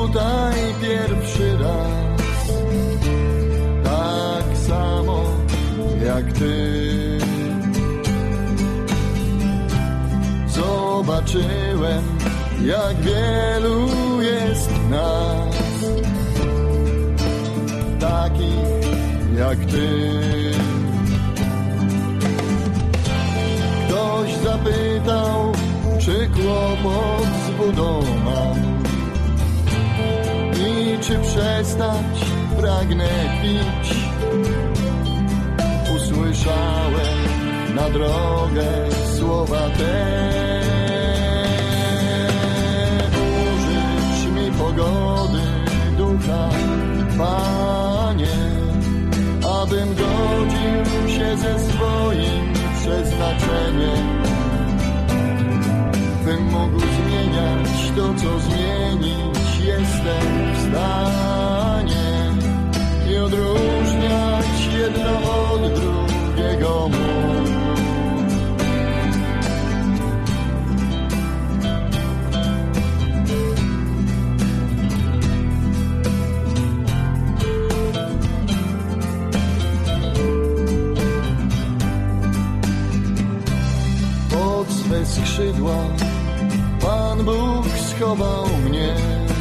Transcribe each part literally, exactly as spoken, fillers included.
tutaj pierwszy raz, tak samo jak ty. Zobaczyłem, jak wielu jest nas, takich jak ty. Ktoś zapytał, czy kłopot z budą mam i czy przestać pragnę pić. Usłyszałem na drogę słowa te: użycz mi pogody ducha, Panie, abym godził się ze swoim przeznaczeniem, bym mógł zmieniać to, co zmienić jestem w stanie i odróżniać jedno od drugiego mógł. Pod swe skrzydła Pan Bóg schował mnie,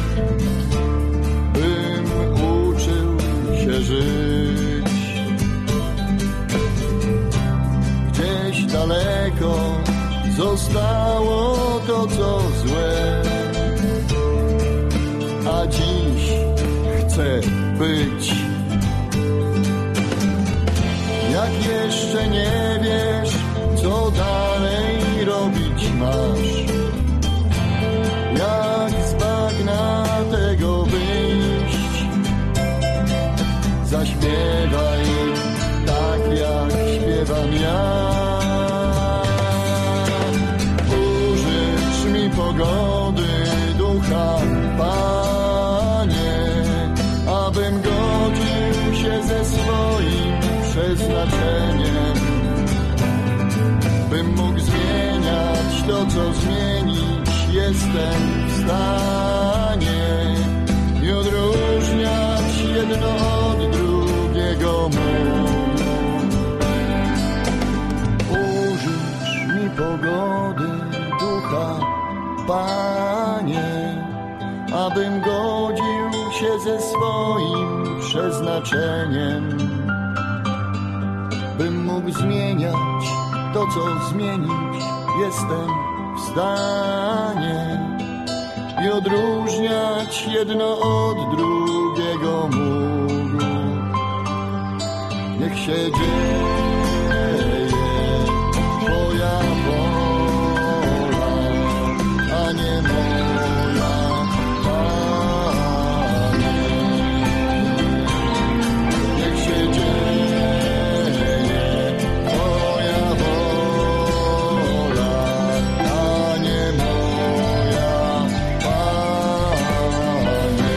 bym uczył się żyć. Gdzieś daleko zostało to, co złe, a dziś chcę być. Jak jeszcze nie wiesz, co dalej robić masz, jak z bagna tego wyjść, zaśpiewaj tak, jak śpiewam ja. Użycz mi pogody ducha, Panie, abym godził się ze swoim przeznaczeniem, bym mógł zmieniać to, co zmienić jestem w stanie i odróżniać jedno od drugiego mógł. Użycz mi pogody ducha, Panie, abym godził się ze swoim przeznaczeniem, bym mógł zmieniać to, co zmienić jestem w stanie i odróżniać jedno od drugiego mógł. Niech się dzieje Twoja wola, a nie moja, Panie. Niech się dzieje Twoja wola, a nie moja, Panie.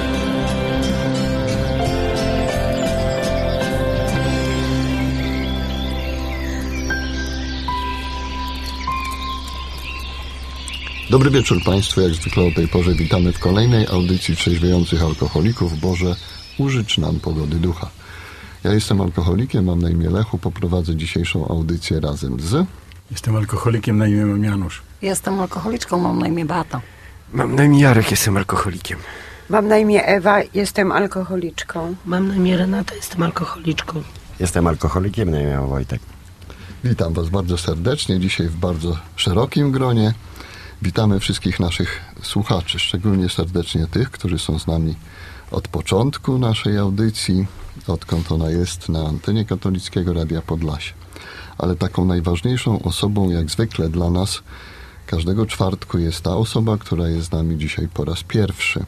Dobry wieczór Państwu, jak zwykle o tej porze witamy w kolejnej audycji Trzeźwiejących Alkoholików. Boże, użycz nam pogody ducha. Ja jestem alkoholikiem, mam na imię Lechu, poprowadzę dzisiejszą audycję razem z... Jestem alkoholikiem, na imię mam Janusz. Jestem alkoholiczką, mam na imię Beata. Mam na imię Jarek, jestem alkoholikiem. Mam na imię Ewa, jestem alkoholiczką. Mam na imię Renata, jestem alkoholiczką. Jestem alkoholikiem, na imię Wojtek. Witam Was bardzo serdecznie, dzisiaj w bardzo szerokim gronie. Witamy wszystkich naszych słuchaczy, szczególnie serdecznie tych, którzy są z nami od początku naszej audycji, odkąd ona jest na antenie Katolickiego Radia Podlasie. Ale taką najważniejszą osobą, jak zwykle dla nas, każdego czwartku jest ta osoba, która jest z nami dzisiaj po raz pierwszy.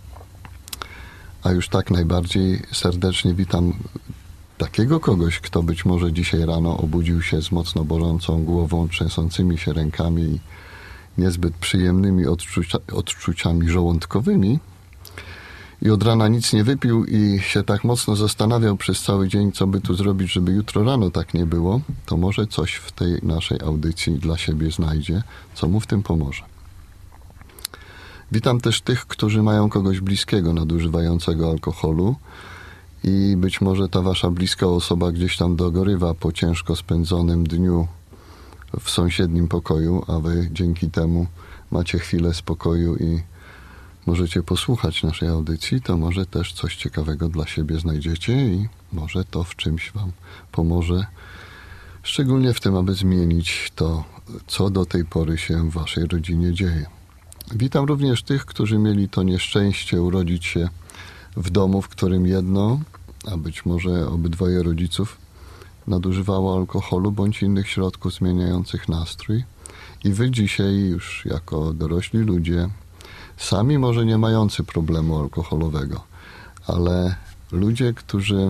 A już tak najbardziej serdecznie witam takiego kogoś, kto być może dzisiaj rano obudził się z mocno bolącą głową, trzęsącymi się rękami i niezbyt przyjemnymi odczucia, odczuciami żołądkowymi i od rana nic nie wypił i się tak mocno zastanawiał przez cały dzień, co by tu zrobić, żeby jutro rano tak nie było, to może coś w tej naszej audycji dla siebie znajdzie, co mu w tym pomoże. Witam też tych, którzy mają kogoś bliskiego nadużywającego alkoholu i być może ta wasza bliska osoba gdzieś tam dogorywa po ciężko spędzonym dniu w sąsiednim pokoju, a wy dzięki temu macie chwilę spokoju i możecie posłuchać naszej audycji, to może też coś ciekawego dla siebie znajdziecie i może to w czymś wam pomoże, szczególnie w tym, aby zmienić to, co do tej pory się w waszej rodzinie dzieje. Witam również tych, którzy mieli to nieszczęście urodzić się w domu, w którym jedno, a być może obydwoje rodziców nadużywało alkoholu bądź innych środków zmieniających nastrój i wy dzisiaj już jako dorośli ludzie, sami może nie mający problemu alkoholowego, ale ludzie, którzy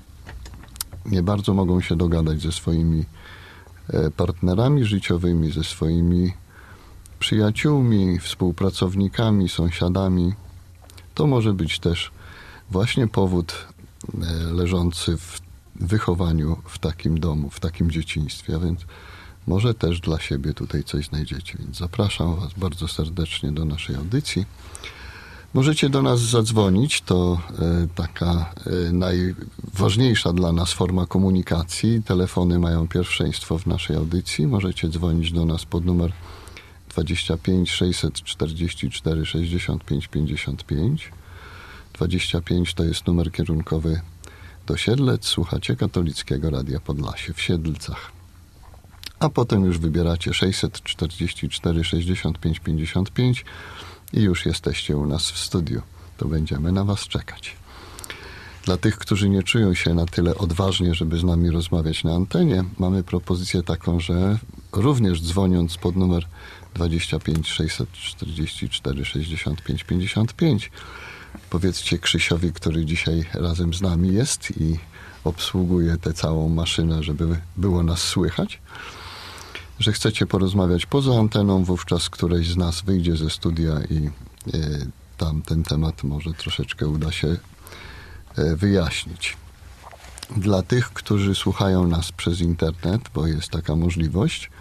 nie bardzo mogą się dogadać ze swoimi partnerami życiowymi, ze swoimi przyjaciółmi, współpracownikami, sąsiadami, to może być też właśnie powód leżący w wychowaniu w takim domu, w takim dzieciństwie, a więc może też dla siebie tutaj coś znajdziecie. Więc zapraszam was bardzo serdecznie do naszej audycji. Możecie do nas zadzwonić, to e, taka e, najważniejsza dla nas forma komunikacji. Telefony mają pierwszeństwo w naszej audycji. Możecie dzwonić do nas pod numer dwadzieścia pięć sześćset czterdzieści cztery sześćdziesiąt pięć pięćdziesiąt pięć. dwadzieścia pięć to jest numer kierunkowy do Siedlec. Słuchacie Katolickiego Radia Podlasie w Siedlcach. A potem już wybieracie sześćset czterdzieści cztery sześćdziesiąt pięć pięćdziesiąt pięć i już jesteście u nas w studiu. To będziemy na was czekać. Dla tych, którzy nie czują się na tyle odważnie, żeby z nami rozmawiać na antenie, mamy propozycję taką, że również dzwoniąc pod numer dwadzieścia pięć sześćset czterdzieści cztery sześćdziesiąt pięć pięćdziesiąt pięć powiedzcie Krzysiowi, który dzisiaj razem z nami jest i obsługuje tę całą maszynę, żeby było nas słychać, że chcecie porozmawiać poza anteną, wówczas któreś z nas wyjdzie ze studia i y, tam ten temat może troszeczkę uda się y, wyjaśnić. Dla tych, którzy słuchają nas przez internet, bo jest taka możliwość,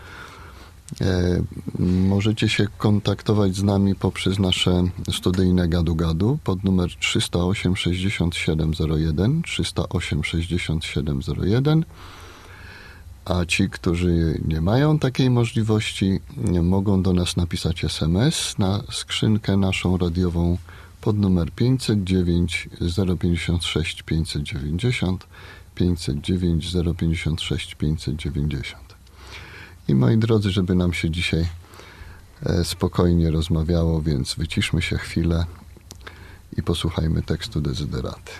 y, możecie się kontaktować z nami poprzez nasze studyjne gadu-gadu pod numer trzysta osiem sześćdziesiąt siedem zero jeden, trzysta osiem sześćdziesiąt siedem zero jeden. A ci, którzy nie mają takiej możliwości, mogą do nas napisać es em es na skrzynkę naszą radiową pod numer pięćset dziewięć zero pięćdziesiąt sześć pięćset dziewięćdziesiąt, pięćset dziewięć zero pięćdziesiąt sześć pięćset dziewięćdziesiąt. I moi drodzy, żeby nam się dzisiaj spokojnie rozmawiało, więc wyciszmy się chwilę i posłuchajmy tekstu Dezyderaty.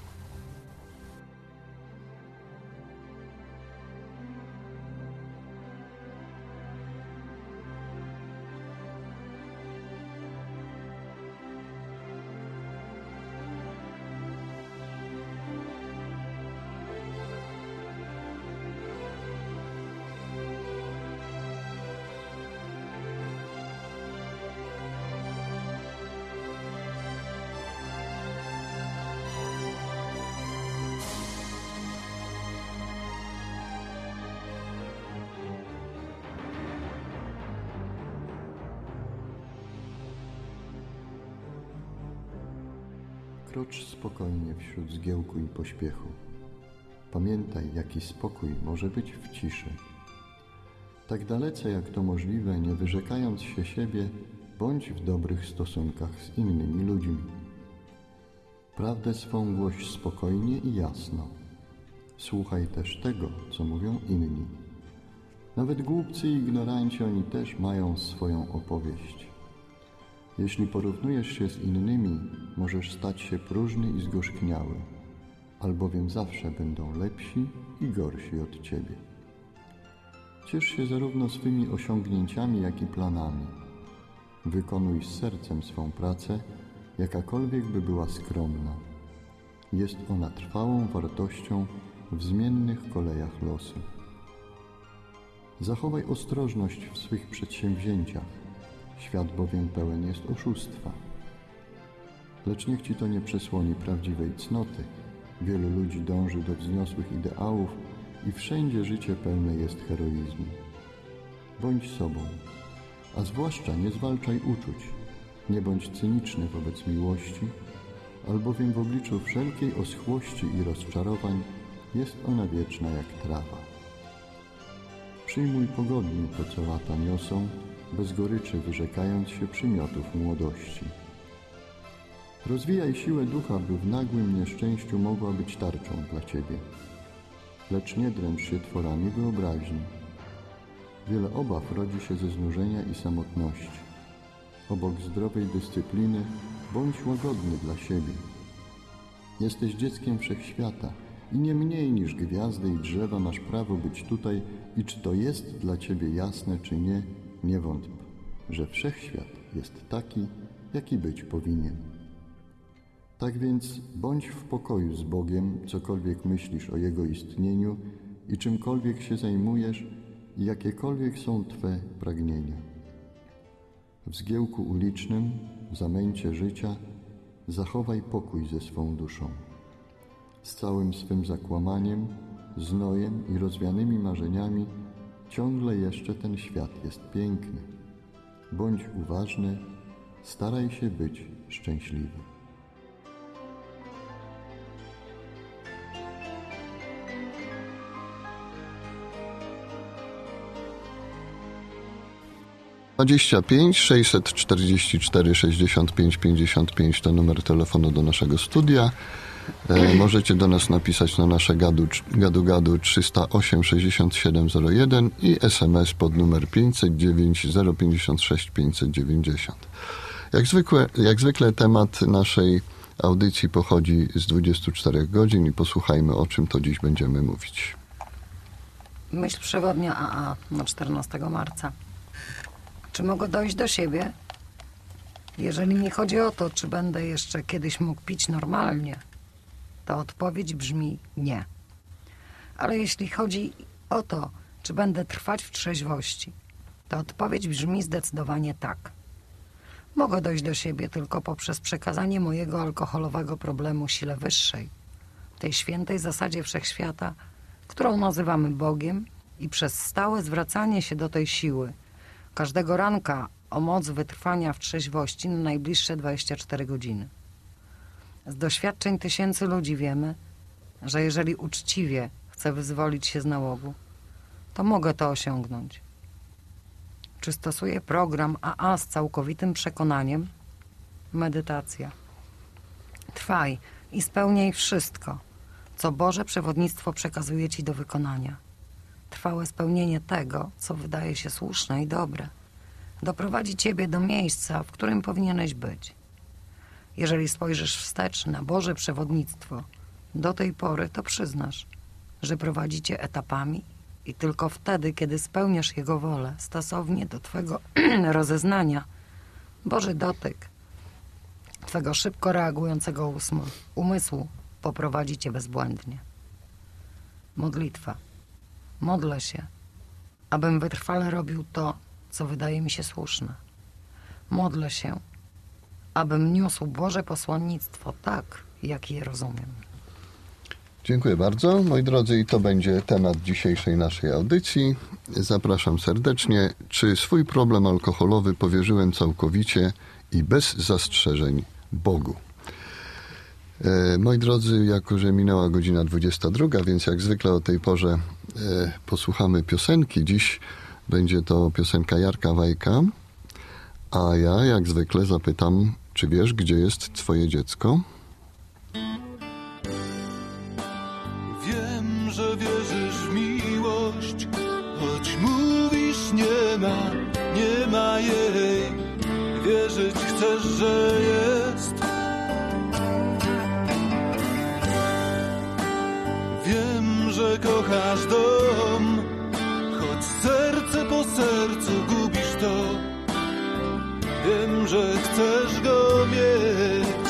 Krocz spokojnie wśród zgiełku i pośpiechu. Pamiętaj, jaki spokój może być w ciszy. Tak dalece jak to możliwe, nie wyrzekając się siebie, bądź w dobrych stosunkach z innymi ludźmi. Prawdę swą głoś spokojnie i jasno. Słuchaj też tego, co mówią inni. Nawet głupcy i ignoranci, oni też mają swoją opowieść. Jeśli porównujesz się z innymi, możesz stać się próżny i zgorzkniały, albowiem zawsze będą lepsi i gorsi od ciebie. Ciesz się zarówno swymi osiągnięciami, jak i planami. Wykonuj z sercem swą pracę, jakakolwiek by była skromna. Jest ona trwałą wartością w zmiennych kolejach losu. Zachowaj ostrożność w swych przedsięwzięciach. Świat bowiem pełen jest oszustwa. Lecz niech ci to nie przesłoni prawdziwej cnoty. Wielu ludzi dąży do wzniosłych ideałów i wszędzie życie pełne jest heroizmu. Bądź sobą, a zwłaszcza nie zwalczaj uczuć. Nie bądź cyniczny wobec miłości, albowiem w obliczu wszelkiej oschłości i rozczarowań jest ona wieczna jak trawa. Przyjmuj pogodnie to, co lata niosą, bez goryczy wyrzekając się przymiotów młodości. Rozwijaj siłę ducha, by w nagłym nieszczęściu mogła być tarczą dla Ciebie. Lecz nie dręcz się tworami wyobraźni. Wiele obaw rodzi się ze znużenia i samotności. Obok zdrowej dyscypliny bądź łagodny dla siebie. Jesteś dzieckiem wszechświata i nie mniej niż gwiazdy i drzewa masz prawo być tutaj i czy to jest dla Ciebie jasne, czy nie, nie wątp, że wszechświat jest taki, jaki być powinien. Tak więc bądź w pokoju z Bogiem, cokolwiek myślisz o Jego istnieniu i czymkolwiek się zajmujesz i jakiekolwiek są Twe pragnienia. W zgiełku ulicznym, w zamęcie życia zachowaj pokój ze swą duszą. Z całym swym zakłamaniem, znojem i rozwianymi marzeniami ciągle jeszcze ten świat jest piękny. Bądź uważny, staraj się być szczęśliwy. dwadzieścia pięć sześćset czterdzieści cztery sześćdziesiąt pięć pięćdziesiąt pięć to numer telefonu do naszego studia. E, możecie do nas napisać na nasze gadu gadu, gadu trzysta osiem sześćdziesiąt siedem zero jeden i es em es pod numer pięćset dziewięć zero pięćdziesiąt sześć pięćset dziewięćdziesiąt. Jak zwykle, jak zwykle temat naszej audycji pochodzi z dwudziestu czterech godzin i posłuchajmy, o czym to dziś będziemy mówić. Myśl przewodnia A A na czternastego marca. Czy mogę dojść do siebie? Jeżeli nie chodzi o to, czy będę jeszcze kiedyś mógł pić normalnie, to odpowiedź brzmi nie. Ale jeśli chodzi o to, czy będę trwać w trzeźwości, to odpowiedź brzmi zdecydowanie tak. Mogę dojść do siebie tylko poprzez przekazanie mojego alkoholowego problemu sile wyższej, tej świętej zasadzie wszechświata, którą nazywamy Bogiem, i przez stałe zwracanie się do tej siły każdego ranka o moc wytrwania w trzeźwości na najbliższe dwadzieścia cztery godziny. Z doświadczeń tysięcy ludzi wiemy, że jeżeli uczciwie chcę wyzwolić się z nałogu, to mogę to osiągnąć. Czy stosuję program A A z całkowitym przekonaniem? Medytacja. Trwaj i spełniaj wszystko, co Boże przewodnictwo przekazuje Ci do wykonania. Trwałe spełnienie tego, co wydaje się słuszne i dobre, doprowadzi Ciebie do miejsca, w którym powinieneś być. Jeżeli spojrzysz wstecz na Boże przewodnictwo do tej pory, to przyznasz, że prowadzi Cię etapami i tylko wtedy, kiedy spełniasz Jego wolę stosownie do Twego rozeznania, Boży dotyk Twego szybko reagującego umysłu poprowadzi Cię bezbłędnie. Modlitwa. Modlę się, abym wytrwale robił to, co wydaje mi się słuszne. Modlę się, abym niósł Boże posłannictwo tak, jak je rozumiem. Dziękuję bardzo. Moi drodzy, i to będzie temat dzisiejszej naszej audycji. Zapraszam serdecznie. Czy swój problem alkoholowy powierzyłem całkowicie i bez zastrzeżeń Bogu? E, moi drodzy, jako że minęła godzina dwudziesta druga, więc jak zwykle o tej porze e, posłuchamy piosenki. Dziś będzie to piosenka Jarka Wajka, a ja jak zwykle zapytam, czy wiesz, gdzie jest twoje dziecko? Wiem, że wierzysz w miłość, choć mówisz nie ma, nie ma jej. Wierzyć chcesz, że jest. Wiem, że kochasz dom, choć serce po sercu gubisz to. Wiem, że chcesz go mieć.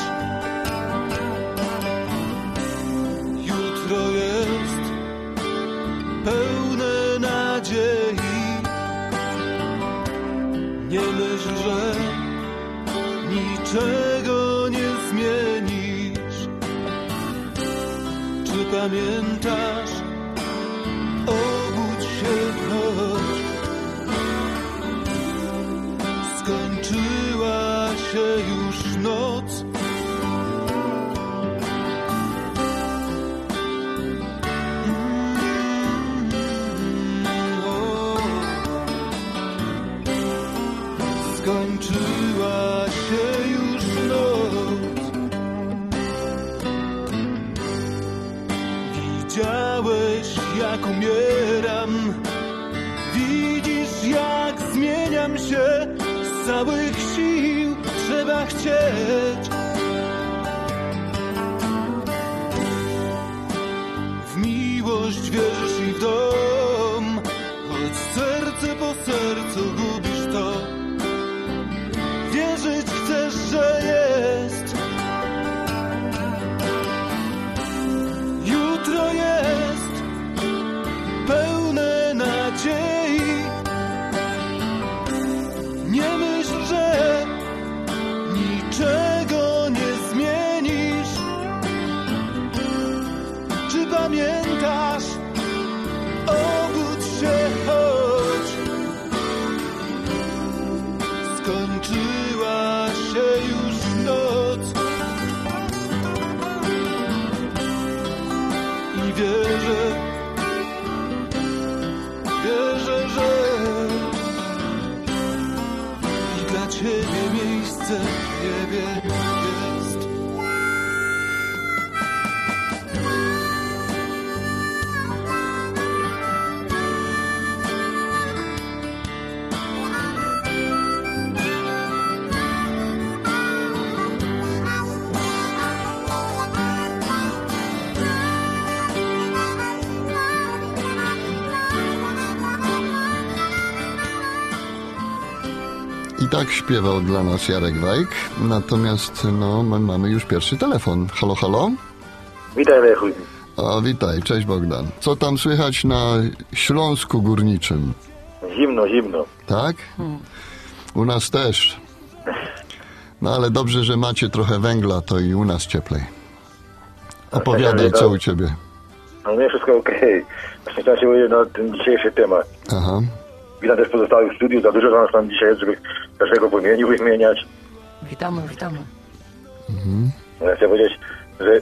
Jutro jest pełne nadziei. Nie myśl, że niczego nie zmienisz. Czy pamiętasz? Obudź się, chodź. Skończyła się jak umieram. Widzisz, jak zmieniam się, z całych sił trzeba chcieć. W miłość wierzysz i w dom, choć serce po sercu gubisz to. Wierzyć chcesz, że jest. Jutro jest pełne nadziei. Nie myśl, że niczego nie zmienisz. Czy pamiętasz? Obudź się, choć skończyła się już noc. I wierzę, wierzę, że i dla ciebie miejsce w niebie jest. I tak śpiewał dla nas Jarek Wajk, natomiast no, my mamy już pierwszy telefon. Halo, halo? Witaj, Lechu. O, witaj, cześć Bogdan. Co tam słychać na Śląsku Górniczym? Zimno, zimno. Tak? U nas też. No ale dobrze, że macie trochę węgla, to i u nas cieplej. Opowiadaj, co u ciebie. No nie, wszystko okej. Właśnie chciałem się powiedzieć na ten dzisiejszy temat. Aha. Witam też pozostałych w studiu, za dużo nas tam dzisiaj jest, żeby każdego po imieniu wymieniać. Witamy, witamy. Mhm. Ja chcę powiedzieć, że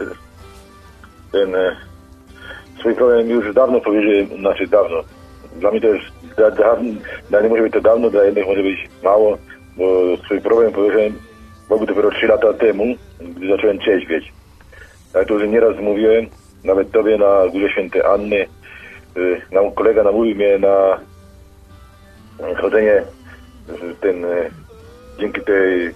ten e, swój problem już dawno powiedziałem, znaczy dawno. Dla mnie to już da, da, dla mnie może być to dawno, dla jednych może być mało, bo swój problem powiedziałem Bogu dopiero trzy lata temu, gdy zacząłem trzeźwieć. Jak to już nieraz mówiłem, nawet tobie na Górze Świętej Anny, y, nam, kolega namówił mnie na chodzenie ten, dzięki tej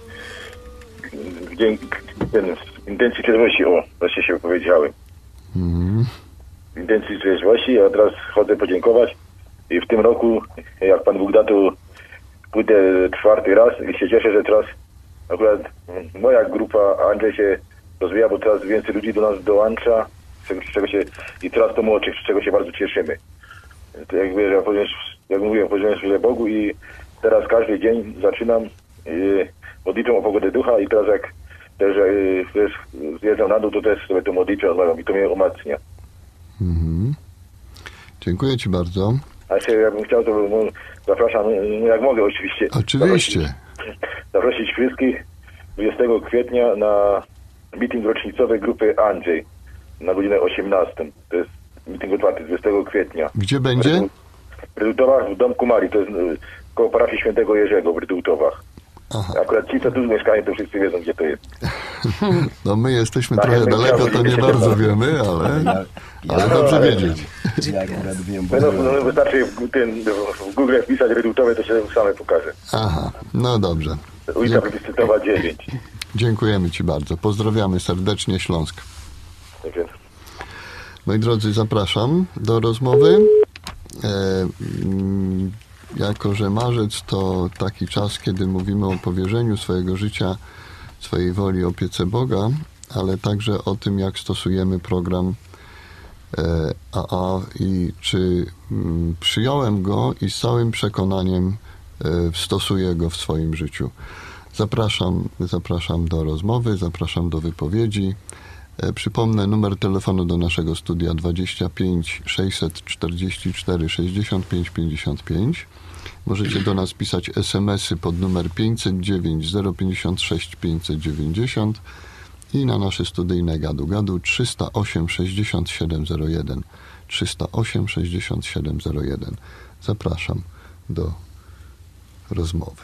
dzięki ten, intencji trzeźwości, o, właśnie się powiedziałem. Mhm. Intencji trzeźwości, a teraz chodzę podziękować i w tym roku, jak Pan Bóg da, to pójdę czwarty raz i się cieszę, że teraz akurat moja grupa Andrzej się rozwija, bo teraz więcej ludzi do nas dołącza, z czego się, i coraz to młodszych, z czego się bardzo cieszymy. To jakby, ja powiem, jak mówiłem, powiedziałem chwilę Bogu i teraz każdy dzień zaczynam yy, modlitwą o pogodę ducha i teraz jak też yy, wiesz, zjeżdżam na dół, to też sobie tę modlitwę odmawiam i to mnie umacnia. Mhm. Dziękuję Ci bardzo. A jeszcze jakbym chciał, to no, zapraszam, no, jak mogę oczywiście. Oczywiście. Zaprosić, zaprosić wszystkich dwudziestego kwietnia na meeting rocznicowy grupy Andrzej na godzinę osiemnastą. To jest meeting otwarty dwudziestego kwietnia. Gdzie będzie? W Rydułtowach, w Domku Marii, to jest koło parafii Świętego Jerzego w Rydułtowach. Aha. Akurat ci, co tu mieszkają, to wszyscy wiedzą, gdzie to jest. No my jesteśmy Tak, trochę ja bym daleko, chciał to nie wiedzieć, bardzo że- wiemy, ale, ale No, dobrze ale- wiedzieć. Ja akurat wiem, bo No, no, no wystarczy w, ten, w Google wpisać Rydułtowe, to się same pokaże. Aha, no dobrze. Ulica Plebiscytowa dziewięć. Dziękujemy Ci bardzo. Pozdrawiamy serdecznie Śląsk. Tak jest. Moi drodzy, zapraszam do rozmowy. E, mm, jako, że marzec to taki czas, kiedy mówimy o powierzeniu swojego życia, swojej woli opiece Boga, ale także o tym, jak stosujemy program e, A A i czy mm, przyjąłem go i z całym przekonaniem e, stosuję go w swoim życiu. Zapraszam, zapraszam do rozmowy, zapraszam do wypowiedzi. E, Przypomnę numer telefonu do naszego studia dwadzieścia pięć sześćset czterdzieści cztery sześćdziesiąt pięć pięćdziesiąt pięć. Możecie do nas pisać esemesy pod numer pięćset dziewięć zero pięćdziesiąt sześć pięćset dziewięćdziesiąt i na nasze studyjne gadu gadu trzysta osiem sześćdziesiąt siedem zero jeden. trzysta osiem sześćdziesiąt siedem zero jeden. Zapraszam do rozmowy.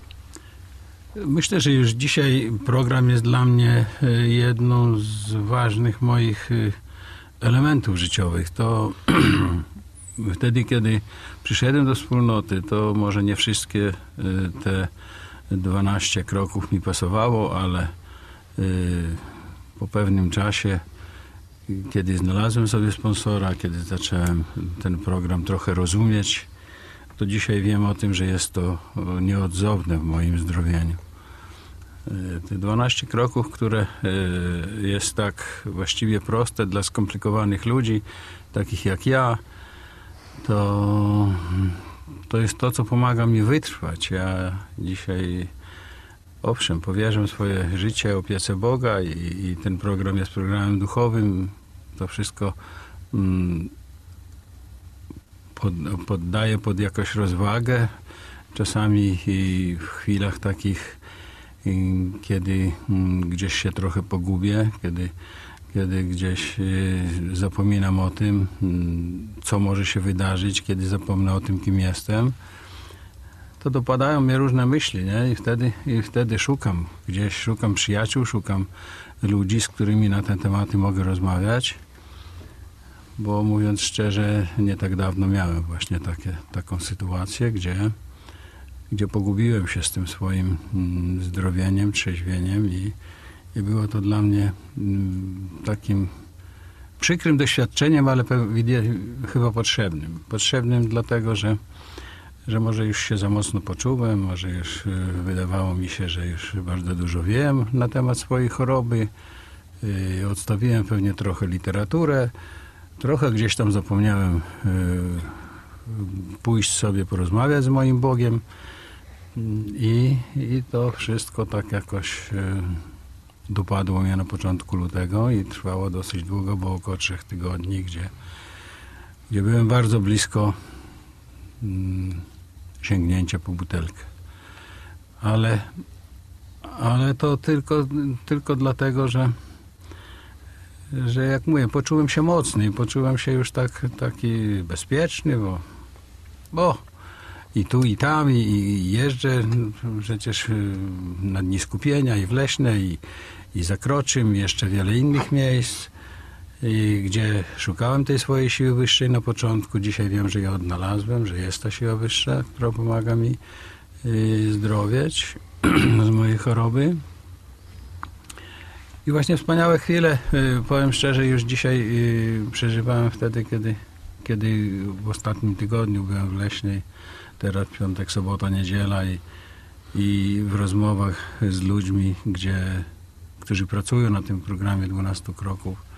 Myślę, że już dzisiaj program jest dla mnie e, jedną z ważnych moich e, elementów życiowych. To wtedy, kiedy przyszedłem do wspólnoty, to może nie wszystkie y, te dwanaście kroków mi pasowało, ale y, po pewnym czasie, kiedy znalazłem sobie sponsora, kiedy zacząłem ten program trochę rozumieć, to dzisiaj wiem o tym, że jest to nieodzowne w moim zdrowieniu. Te dwanaście kroków, które jest tak właściwie proste dla skomplikowanych ludzi, takich jak ja, to, to jest to, co pomaga mi wytrwać. Ja dzisiaj, owszem, powierzam swoje życie opiece Boga i, i ten program jest programem duchowym. To wszystko mm, pod, poddaję pod jakąś rozwagę. Czasami i w chwilach takich, i kiedy mm, gdzieś się trochę pogubię, kiedy, kiedy gdzieś y, zapominam o tym, y, co może się wydarzyć, kiedy zapomnę o tym, kim jestem, to dopadają mnie różne myśli, nie? I wtedy, i wtedy szukam gdzieś, szukam przyjaciół, szukam ludzi, z którymi na te tematy mogę rozmawiać, bo mówiąc szczerze, nie tak dawno miałem właśnie takie, taką sytuację, gdzie, gdzie pogubiłem się z tym swoim mm, zdrowieniem, trzeźwieniem i, i było to dla mnie mm, takim przykrym doświadczeniem, ale pewnie chyba potrzebnym. Potrzebnym dlatego, że że może już się za mocno poczułem, może już wydawało mi się, że już bardzo dużo wiem na temat swojej choroby. Odstawiłem pewnie trochę literaturę, trochę gdzieś tam zapomniałem pójść sobie porozmawiać z moim Bogiem i, i to wszystko tak jakoś dopadło mnie na początku lutego i trwało dosyć długo, bo około trzech tygodni, gdzie, gdzie byłem bardzo blisko sięgnięcia po butelkę. Ale, ale to tylko, tylko dlatego, że, że jak mówię, poczułem się mocny i poczułem się już tak, taki bezpieczny, bo, bo i tu, i tam, i, i jeżdżę przecież na Dni Skupienia i w Leśne, i, i za Kroczym, i jeszcze wiele innych miejsc, i gdzie szukałem tej swojej siły wyższej na początku. Dzisiaj wiem, że ją odnalazłem, że jest ta siła wyższa, która pomaga mi y, zdrowieć z mojej choroby. I właśnie wspaniałe chwile, y, powiem szczerze, już dzisiaj y, przeżywałem wtedy, kiedy, kiedy w ostatnim tygodniu byłem w Leśnej, teraz piątek, sobota, niedziela i, i w rozmowach z ludźmi, gdzie, którzy pracują na tym programie dwunastu kroków,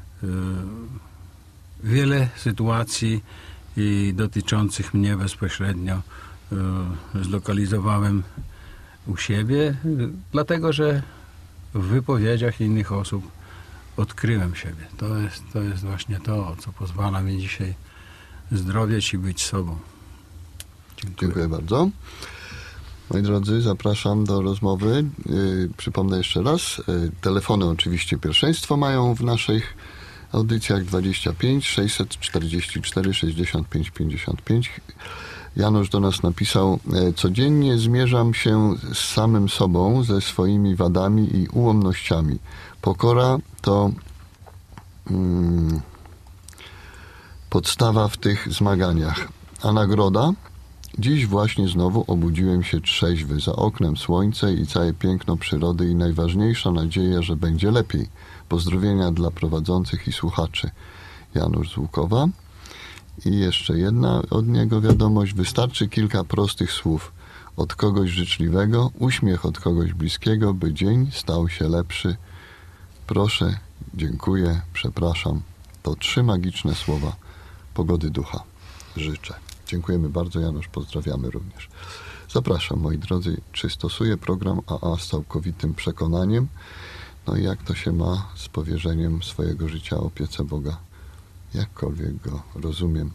wiele sytuacji dotyczących mnie bezpośrednio zlokalizowałem u siebie, dlatego że w wypowiedziach innych osób odkryłem siebie. To jest, to jest właśnie to, co pozwala mi dzisiaj zdrowieć i być sobą. Dziękuję, Dziękuję bardzo. Moi drodzy, zapraszam do rozmowy. Yy, przypomnę jeszcze raz, yy, telefony oczywiście pierwszeństwo mają w naszych audycjach dwadzieścia pięć sześćset czterdzieści cztery sześćdziesiąt pięć pięćdziesiąt pięć. Janusz do nas napisał: codziennie zmierzam się z samym sobą, ze swoimi wadami i ułomnościami. Pokora to mm, podstawa w tych zmaganiach. A nagroda? Dziś właśnie znowu obudziłem się trzeźwy. Za oknem słońce i całe piękno przyrody i najważniejsza nadzieja, że będzie lepiej. Pozdrowienia dla prowadzących i słuchaczy. Janusz z Łukowa. I jeszcze jedna od niego wiadomość. Wystarczy kilka prostych słów od kogoś życzliwego, uśmiech od kogoś bliskiego, by dzień stał się lepszy. Proszę, dziękuję, przepraszam. To trzy magiczne słowa pogody ducha. Życzę. Dziękujemy bardzo, Janusz, pozdrawiamy również. Zapraszam, moi drodzy, czy stosuję program A A z całkowitym przekonaniem? No i jak to się ma z powierzeniem swojego życia opiece Boga? Jakkolwiek go rozumiem.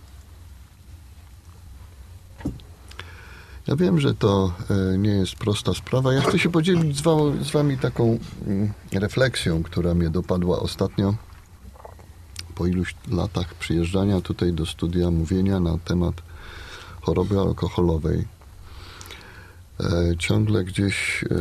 Ja wiem, że to nie jest prosta sprawa. Ja chcę się podzielić z wami, z wami taką refleksją, która mnie dopadła ostatnio po iluś latach przyjeżdżania tutaj do studia, mówienia na temat choroby alkoholowej. E, ciągle gdzieś e,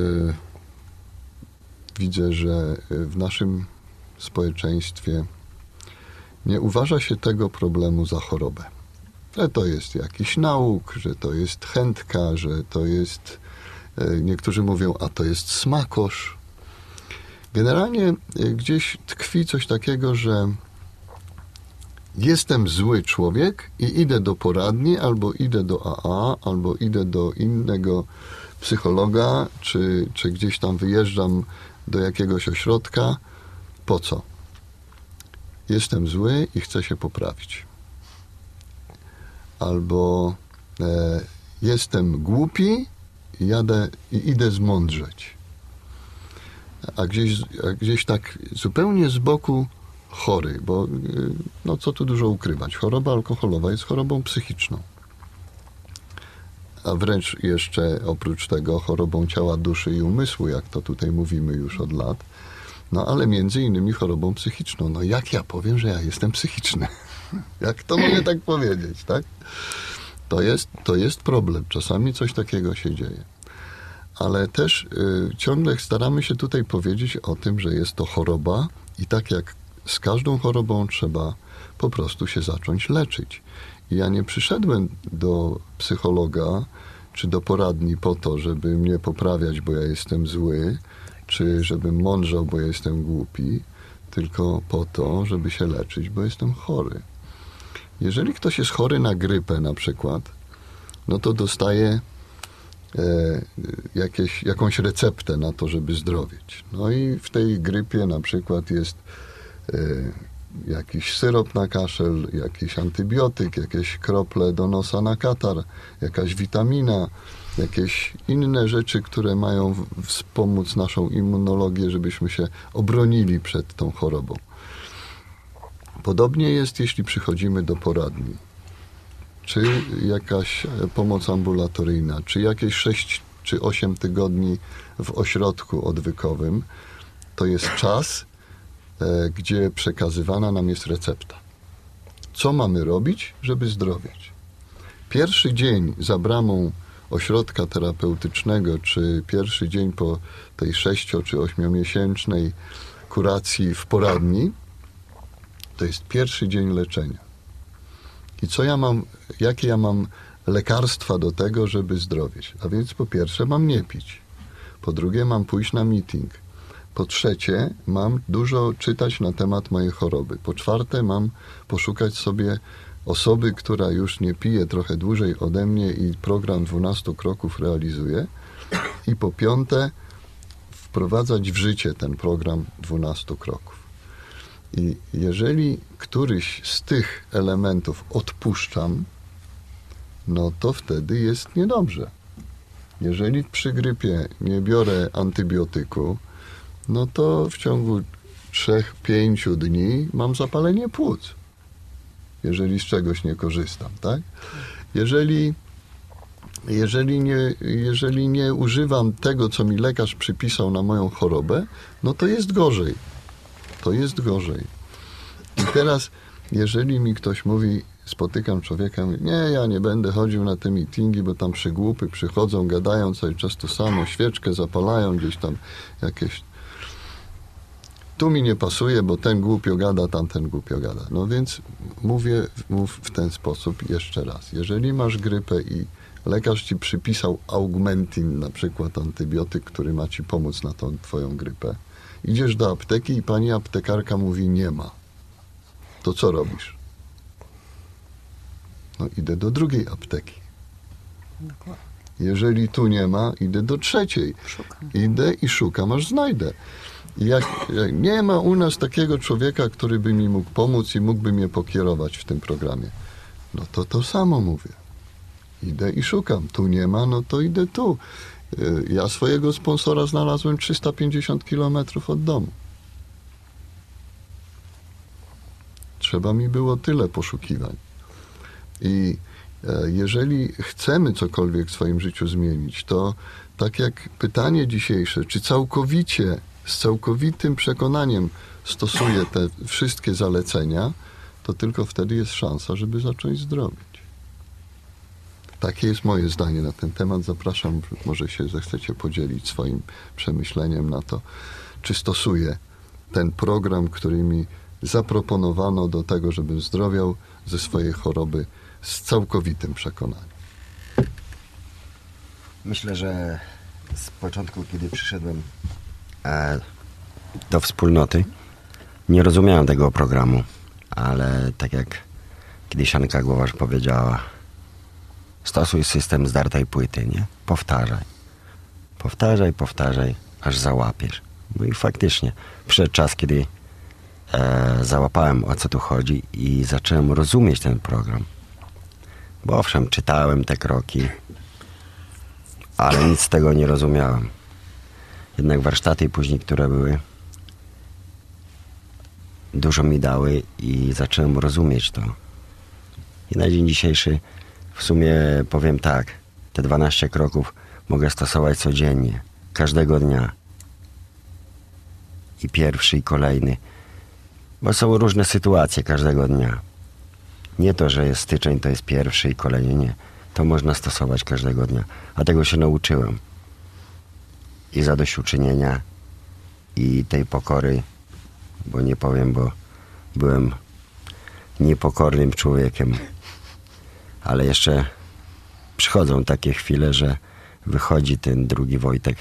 widzę, że w naszym społeczeństwie nie uważa się tego problemu za chorobę. że to jest jakiś nauk, że to jest chętka, że to jest, niektórzy mówią, a to jest smakosz. Generalnie gdzieś tkwi coś takiego, że jestem zły człowiek i idę do poradni, albo idę do A A, albo idę do innego psychologa, czy, czy gdzieś tam wyjeżdżam do jakiegoś ośrodka. Po co? Jestem zły i chcę się poprawić. Albo e, jestem głupi i, jadę, i idę zmądrzeć. A gdzieś, a gdzieś tak zupełnie z boku chory, bo no co tu dużo ukrywać, choroba alkoholowa jest chorobą psychiczną. A wręcz jeszcze oprócz tego chorobą ciała, duszy i umysłu, jak to tutaj mówimy już od lat, no ale między innymi chorobą psychiczną. No jak ja powiem, że ja jestem psychiczny? Jak to mogę tak powiedzieć, tak? To jest, to jest problem. Czasami coś takiego się dzieje. Ale też y, ciągle staramy się tutaj powiedzieć o tym, że jest to choroba i tak jak z każdą chorobą trzeba po prostu się zacząć leczyć. I ja nie przyszedłem do psychologa czy do poradni po to, żeby mnie poprawiać, bo ja jestem zły, czy żebym mądrzał, bo ja jestem głupi, tylko po to, żeby się leczyć, bo jestem chory. Jeżeli ktoś jest chory na grypę na przykład, no to dostaje e, jakieś, jakąś receptę na to, żeby zdrowieć. No i w tej grypie na przykład jest e, jakiś syrop na kaszel, jakiś antybiotyk, jakieś krople do nosa na katar, jakaś witamina, jakieś inne rzeczy, które mają wspomóc naszą immunologię, żebyśmy się obronili przed tą chorobą. Podobnie jest, jeśli przychodzimy do poradni. Czy jakaś pomoc ambulatoryjna, czy jakieś sześć czy osiem tygodni w ośrodku odwykowym, to jest czas, e, gdzie przekazywana nam jest recepta. Co mamy robić, żeby zdrowieć? Pierwszy dzień za bramą ośrodka terapeutycznego, czy pierwszy dzień po tej sześcio- czy ośmiomiesięcznej kuracji w poradni, to jest pierwszy dzień leczenia. I co ja mam, jakie ja mam lekarstwa do tego, żeby zdrowieć? A więc po pierwsze mam nie pić. Po drugie mam pójść na meeting. Po trzecie mam dużo czytać na temat mojej choroby. Po czwarte mam poszukać sobie osoby, która już nie pije trochę dłużej ode mnie i program dwunastu kroków realizuje. I po piąte wprowadzać w życie ten program dwunastu kroków. I jeżeli któryś z tych elementów odpuszczam, no to wtedy jest niedobrze. Jeżeli przy grypie nie biorę antybiotyku, no to w ciągu trzech, pięciu dni mam zapalenie płuc. Jeżeli z czegoś nie korzystam, tak? Jeżeli, jeżeli, nie, jeżeli nie używam tego, co mi lekarz przypisał na moją chorobę, no to jest gorzej. To jest gorzej. I teraz, jeżeli mi ktoś mówi, spotykam człowieka, mówi, nie, ja nie będę chodził na te meetingi, bo tam przygłupy przychodzą, gadają cały czas to samo, świeczkę zapalają, gdzieś tam jakieś... Tu mi nie pasuje, bo ten głupio gada, tamten głupio gada. No więc mówię, mów w ten sposób jeszcze raz. Jeżeli masz grypę i lekarz ci przypisał Augmentin, na przykład antybiotyk, który ma ci pomóc na tą twoją grypę, idziesz do apteki i pani aptekarka mówi nie ma. To co robisz? No idę do drugiej apteki. Dokładnie. Jeżeli tu nie ma, idę do trzeciej. Szukam. Idę i szukam, aż znajdę. I jak, jak nie ma u nas takiego człowieka, który by mi mógł pomóc i mógłby mnie pokierować w tym programie, no to to samo mówię. Idę i szukam. Tu nie ma, no to idę tu. Ja swojego sponsora znalazłem trzysta pięćdziesiąt kilometrów od domu. Trzeba mi było tyle poszukiwań. I jeżeli chcemy cokolwiek w swoim życiu zmienić, to tak jak pytanie dzisiejsze, czy całkowicie, z całkowitym przekonaniem stosuję te wszystkie zalecenia, to tylko wtedy jest szansa, żeby zacząć zdrowieć. Takie jest moje zdanie na ten temat. Zapraszam, może się zechcecie podzielić swoim przemyśleniem na to, czy stosuję ten program, który mi zaproponowano do tego, żebym zdrowiał ze swojej choroby z całkowitym przekonaniem. Myślę, że z początku, kiedy przyszedłem e, do wspólnoty, nie rozumiałem tego programu, ale tak jak kiedyś Anka Głowarz powiedziała, stosuj system zdartej płyty, nie? Powtarzaj. Powtarzaj, powtarzaj, aż załapiesz. No i faktycznie przyszedł czas, kiedy e, załapałem, o co tu chodzi i zacząłem rozumieć ten program. Bo owszem, czytałem te kroki, ale nic z tego nie rozumiałem. Jednak warsztaty później, które były, dużo mi dały i zacząłem rozumieć to. I na dzień dzisiejszy w sumie powiem tak, te dwanaście kroków mogę stosować codziennie, każdego dnia. I pierwszy, i kolejny. Bo są różne sytuacje każdego dnia. Nie to, że jest styczeń, to jest pierwszy i kolejny, nie. To można stosować każdego dnia. A tego się nauczyłem. I zadośćuczynienia, i tej pokory, bo nie powiem, bo byłem niepokornym człowiekiem. Ale jeszcze przychodzą takie chwile, że wychodzi ten drugi Wojtek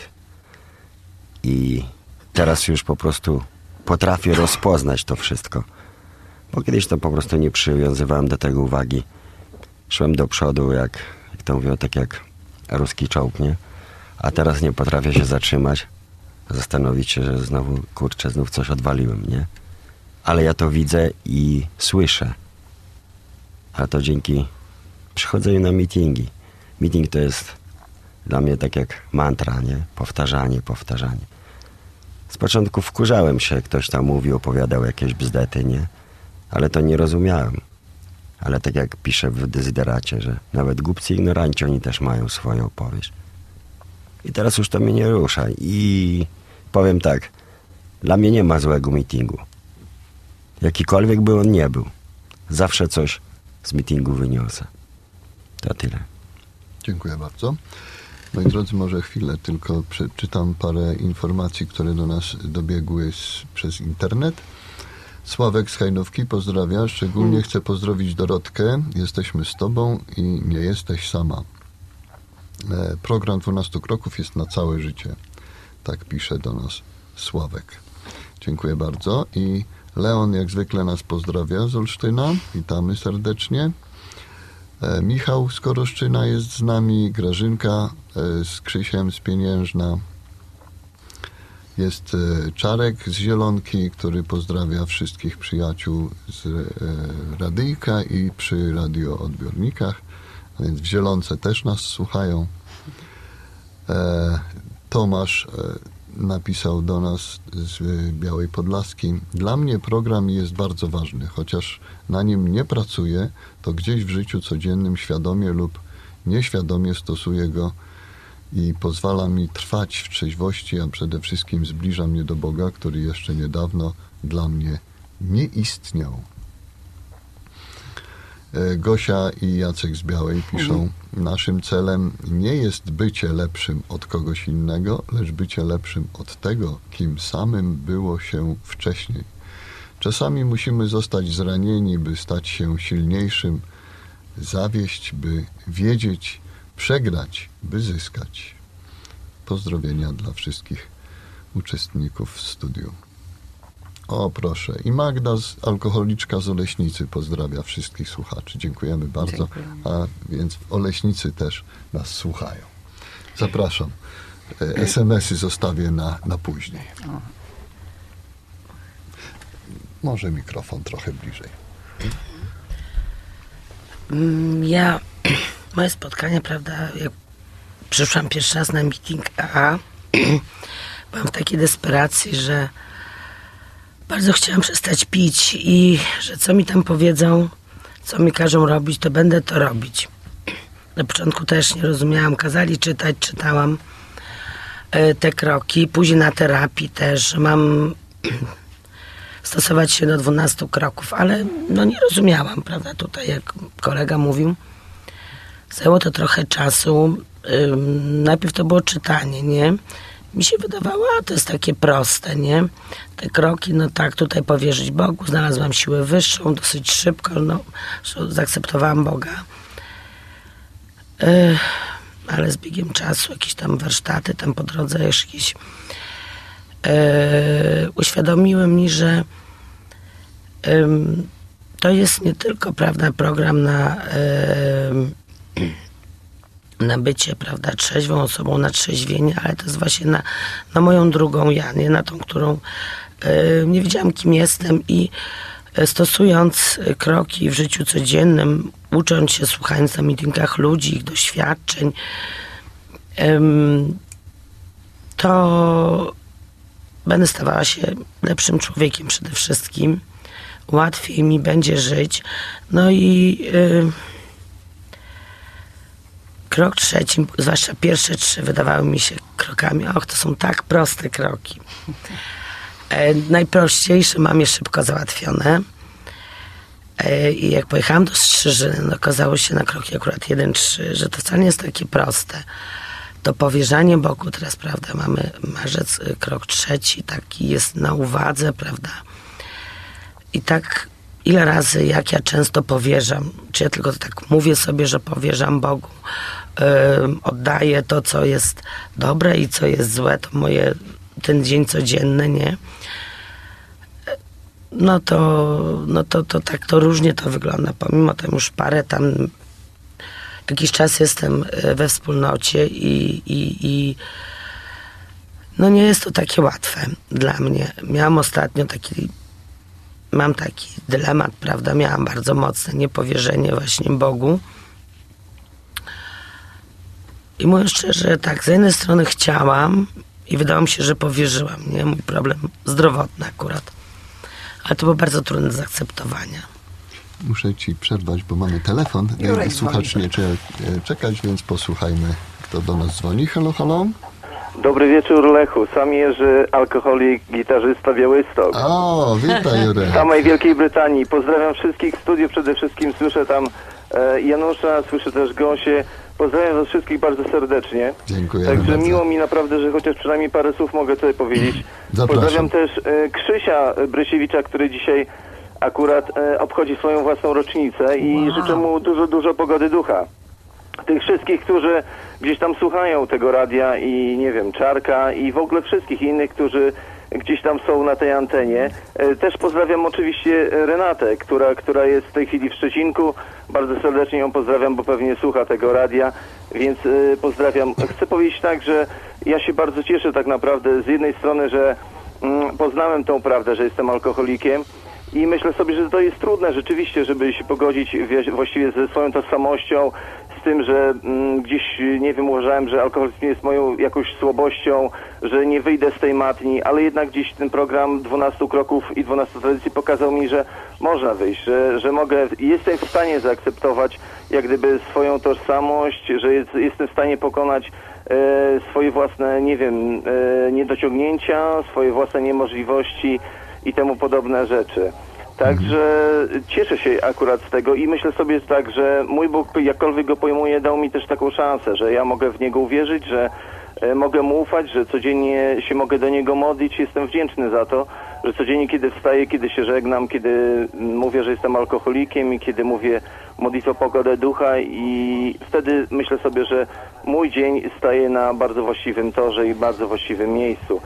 i teraz już po prostu potrafię rozpoznać to wszystko. Bo kiedyś to po prostu nie przywiązywałem do tego uwagi. Szłem do przodu, jak, jak to mówią, tak jak ruski czołg, nie? A teraz nie potrafię się zatrzymać, zastanowić się, że znowu, kurczę, znów coś odwaliłem, nie? Ale ja to widzę i słyszę. A to dzięki przychodzeniu na meetingi. Meeting to jest dla mnie tak jak mantra, nie? Powtarzanie, powtarzanie. Z początku wkurzałem się, ktoś tam mówił, opowiadał jakieś bzdety, nie? Ale to nie rozumiałem. Ale tak jak piszę w dezyderacie, że nawet głupcy i ignoranci, oni też mają swoją opowieść. I teraz już to mnie nie rusza. I powiem tak, dla mnie nie ma złego meetingu. Jakikolwiek by on nie był. Zawsze coś z meetingu wyniosę. To tyle. Dziękuję bardzo. Moi drodzy, może chwilę tylko przeczytam parę informacji, które do nas dobiegły z, przez internet. Sławek z Hajnówki pozdrawia. Szczególnie chcę pozdrowić Dorotkę. Jesteśmy z tobą i nie jesteś sama. E, program dwunastu kroków jest na całe życie. Tak pisze do nas Sławek. Dziękuję bardzo. I Leon jak zwykle nas pozdrawia z Olsztyna. Witamy serdecznie. E, Michał z Koroszczyna jest z nami. Grażynka e, z Krzysiem z Pieniężna. Jest e, Czarek z Zielonki, który pozdrawia wszystkich przyjaciół z e, radyjka i przy radioodbiornikach. A więc w Zielonce też nas słuchają. E, Tomasz e, napisał do nas z Białej Podlaski. Dla mnie program jest bardzo ważny. Chociaż na nim nie pracuję, to gdzieś w życiu codziennym świadomie lub nieświadomie stosuję go i pozwala mi trwać w trzeźwości, a przede wszystkim zbliża mnie do Boga, który jeszcze niedawno dla mnie nie istniał. Gosia i Jacek z Białej piszą: naszym celem nie jest bycie lepszym od kogoś innego, lecz bycie lepszym od tego, kim samym było się wcześniej. Czasami musimy zostać zranieni, by stać się silniejszym, zawieść, by wiedzieć, przegrać, by zyskać. Pozdrowienia dla wszystkich uczestników w studiu. O, proszę. I Magda, z alkoholiczka z Oleśnicy, pozdrawia wszystkich słuchaczy. Dziękujemy bardzo. Dziękujemy. A więc w Oleśnicy też nas słuchają. Zapraszam. es em esy zostawię na, na później. Może mikrofon trochę bliżej. Ja, moje spotkanie, prawda, jak przyszłam pierwszy raz na meeting A A, byłam w takiej desperacji, że bardzo chciałam przestać pić i że co mi tam powiedzą, co mi każą robić, to będę to robić. Na początku też nie rozumiałam, kazali czytać, czytałam te kroki, później na terapii też mam stosować się do dwunastu kroków, ale no nie rozumiałam, prawda, tutaj jak kolega mówił, zajęło to trochę czasu. Ym, najpierw to było czytanie, nie? mi się wydawało, a to jest takie proste, nie? Te kroki, no tak, tutaj powierzyć Bogu, znalazłam siłę wyższą, dosyć szybko, no, zaakceptowałam Boga. Yy, ale z biegiem czasu jakieś tam warsztaty, tam po drodze jakieś yy, uświadomiły mi, że yy, to jest nie tylko, prawda, program na yy, na bycie, prawda, trzeźwą osobą, na trzeźwienie, ale to jest właśnie na, na moją drugą ja, nie? Na tą, którą yy, nie wiedziałam, kim jestem i yy, stosując kroki w życiu codziennym, ucząc się, słuchając na meetingach ludzi, ich doświadczeń, yy, to będę stawała się lepszym człowiekiem przede wszystkim. Łatwiej mi będzie żyć. No i yy, krok trzeci, zwłaszcza pierwsze trzy, wydawały mi się krokami. Och, to są tak proste kroki. E, najprościejsze mam je szybko załatwione. E, I jak pojechałam do Strzyżyny, no okazało się na kroki akurat jeden trzy, że to wcale nie jest takie proste. To powierzanie Bogu, teraz, prawda, mamy marzec, krok trzeci, taki jest na uwadze, prawda. I tak ile razy, jak ja często powierzam, czy ja tylko tak mówię sobie, że powierzam Bogu, yy, oddaję to, co jest dobre i co jest złe, to moje, ten dzień codzienny, nie? No to, no to, to tak to różnie to wygląda. Pomimo tam już parę tam, jakiś czas jestem we wspólnocie i, i, i no nie jest to takie łatwe dla mnie. Miałam ostatnio taki Mam taki dylemat, prawda, miałam bardzo mocne niepowierzenie właśnie Bogu. I mówiąc szczerze, tak, z jednej strony chciałam i wydawało mi się, że powierzyłam, nie? Mój problem zdrowotny akurat. Ale to było bardzo trudne do zaakceptowania. Muszę ci przerwać, bo mamy telefon. Jurek Słuchacz dzwoni. nie chce czekać, więc posłuchajmy, kto do nas dzwoni. Halo, halo. Dobry wieczór, Lechu. Sam Jerzy, alkoholik, gitarzysta, Białystok. O, witaj, Jurek. Z samej Wielkiej Brytanii. Pozdrawiam wszystkich w studiu. Przede wszystkim słyszę tam e, Janusza, słyszę też Gosię. Pozdrawiam was wszystkich bardzo serdecznie. Dziękuję Także bardzo. miło mi naprawdę, że chociaż przynajmniej parę słów mogę tutaj powiedzieć. Zapraszam. Pozdrawiam też e, Krzysia Brysiewicza, który dzisiaj akurat e, obchodzi swoją własną rocznicę i Wow. życzę mu dużo, dużo pogody ducha. Tych wszystkich, którzy gdzieś tam słuchają tego radia i nie wiem, Czarka i w ogóle wszystkich innych, którzy gdzieś tam są na tej antenie. E, Też pozdrawiam oczywiście Renatę, która, która jest w tej chwili w Szczecinku. Bardzo serdecznie ją pozdrawiam, bo pewnie słucha tego radia, więc e, pozdrawiam. Chcę powiedzieć tak, że ja się bardzo cieszę tak naprawdę z jednej strony, że mm, poznałem tą prawdę, że jestem alkoholikiem. I myślę sobie, że to jest trudne rzeczywiście, żeby się pogodzić wie- właściwie ze swoją tożsamością, z tym, że mm, gdzieś, nie wiem, uważałem, że alkoholizm jest moją jakąś słabością, że nie wyjdę z tej matni, ale jednak gdzieś ten program dwunastu kroków i dwunastu tradycji pokazał mi, że można wyjść, że, że mogę, jestem w stanie zaakceptować jak gdyby swoją tożsamość, że jest, jestem w stanie pokonać e, swoje własne, nie wiem, e, niedociągnięcia, swoje własne niemożliwości i temu podobne rzeczy. Także cieszę się akurat z tego i myślę sobie tak, że mój Bóg, jakkolwiek go pojmuję, dał mi też taką szansę, że ja mogę w Niego uwierzyć, że e, mogę Mu ufać, że codziennie się mogę do Niego modlić. Jestem wdzięczny za to, że codziennie, kiedy wstaję, kiedy się żegnam, kiedy mówię, że jestem alkoholikiem i kiedy mówię modlitwę o pogodę ducha i wtedy myślę sobie, że mój dzień staje na bardzo właściwym torze i bardzo właściwym miejscu.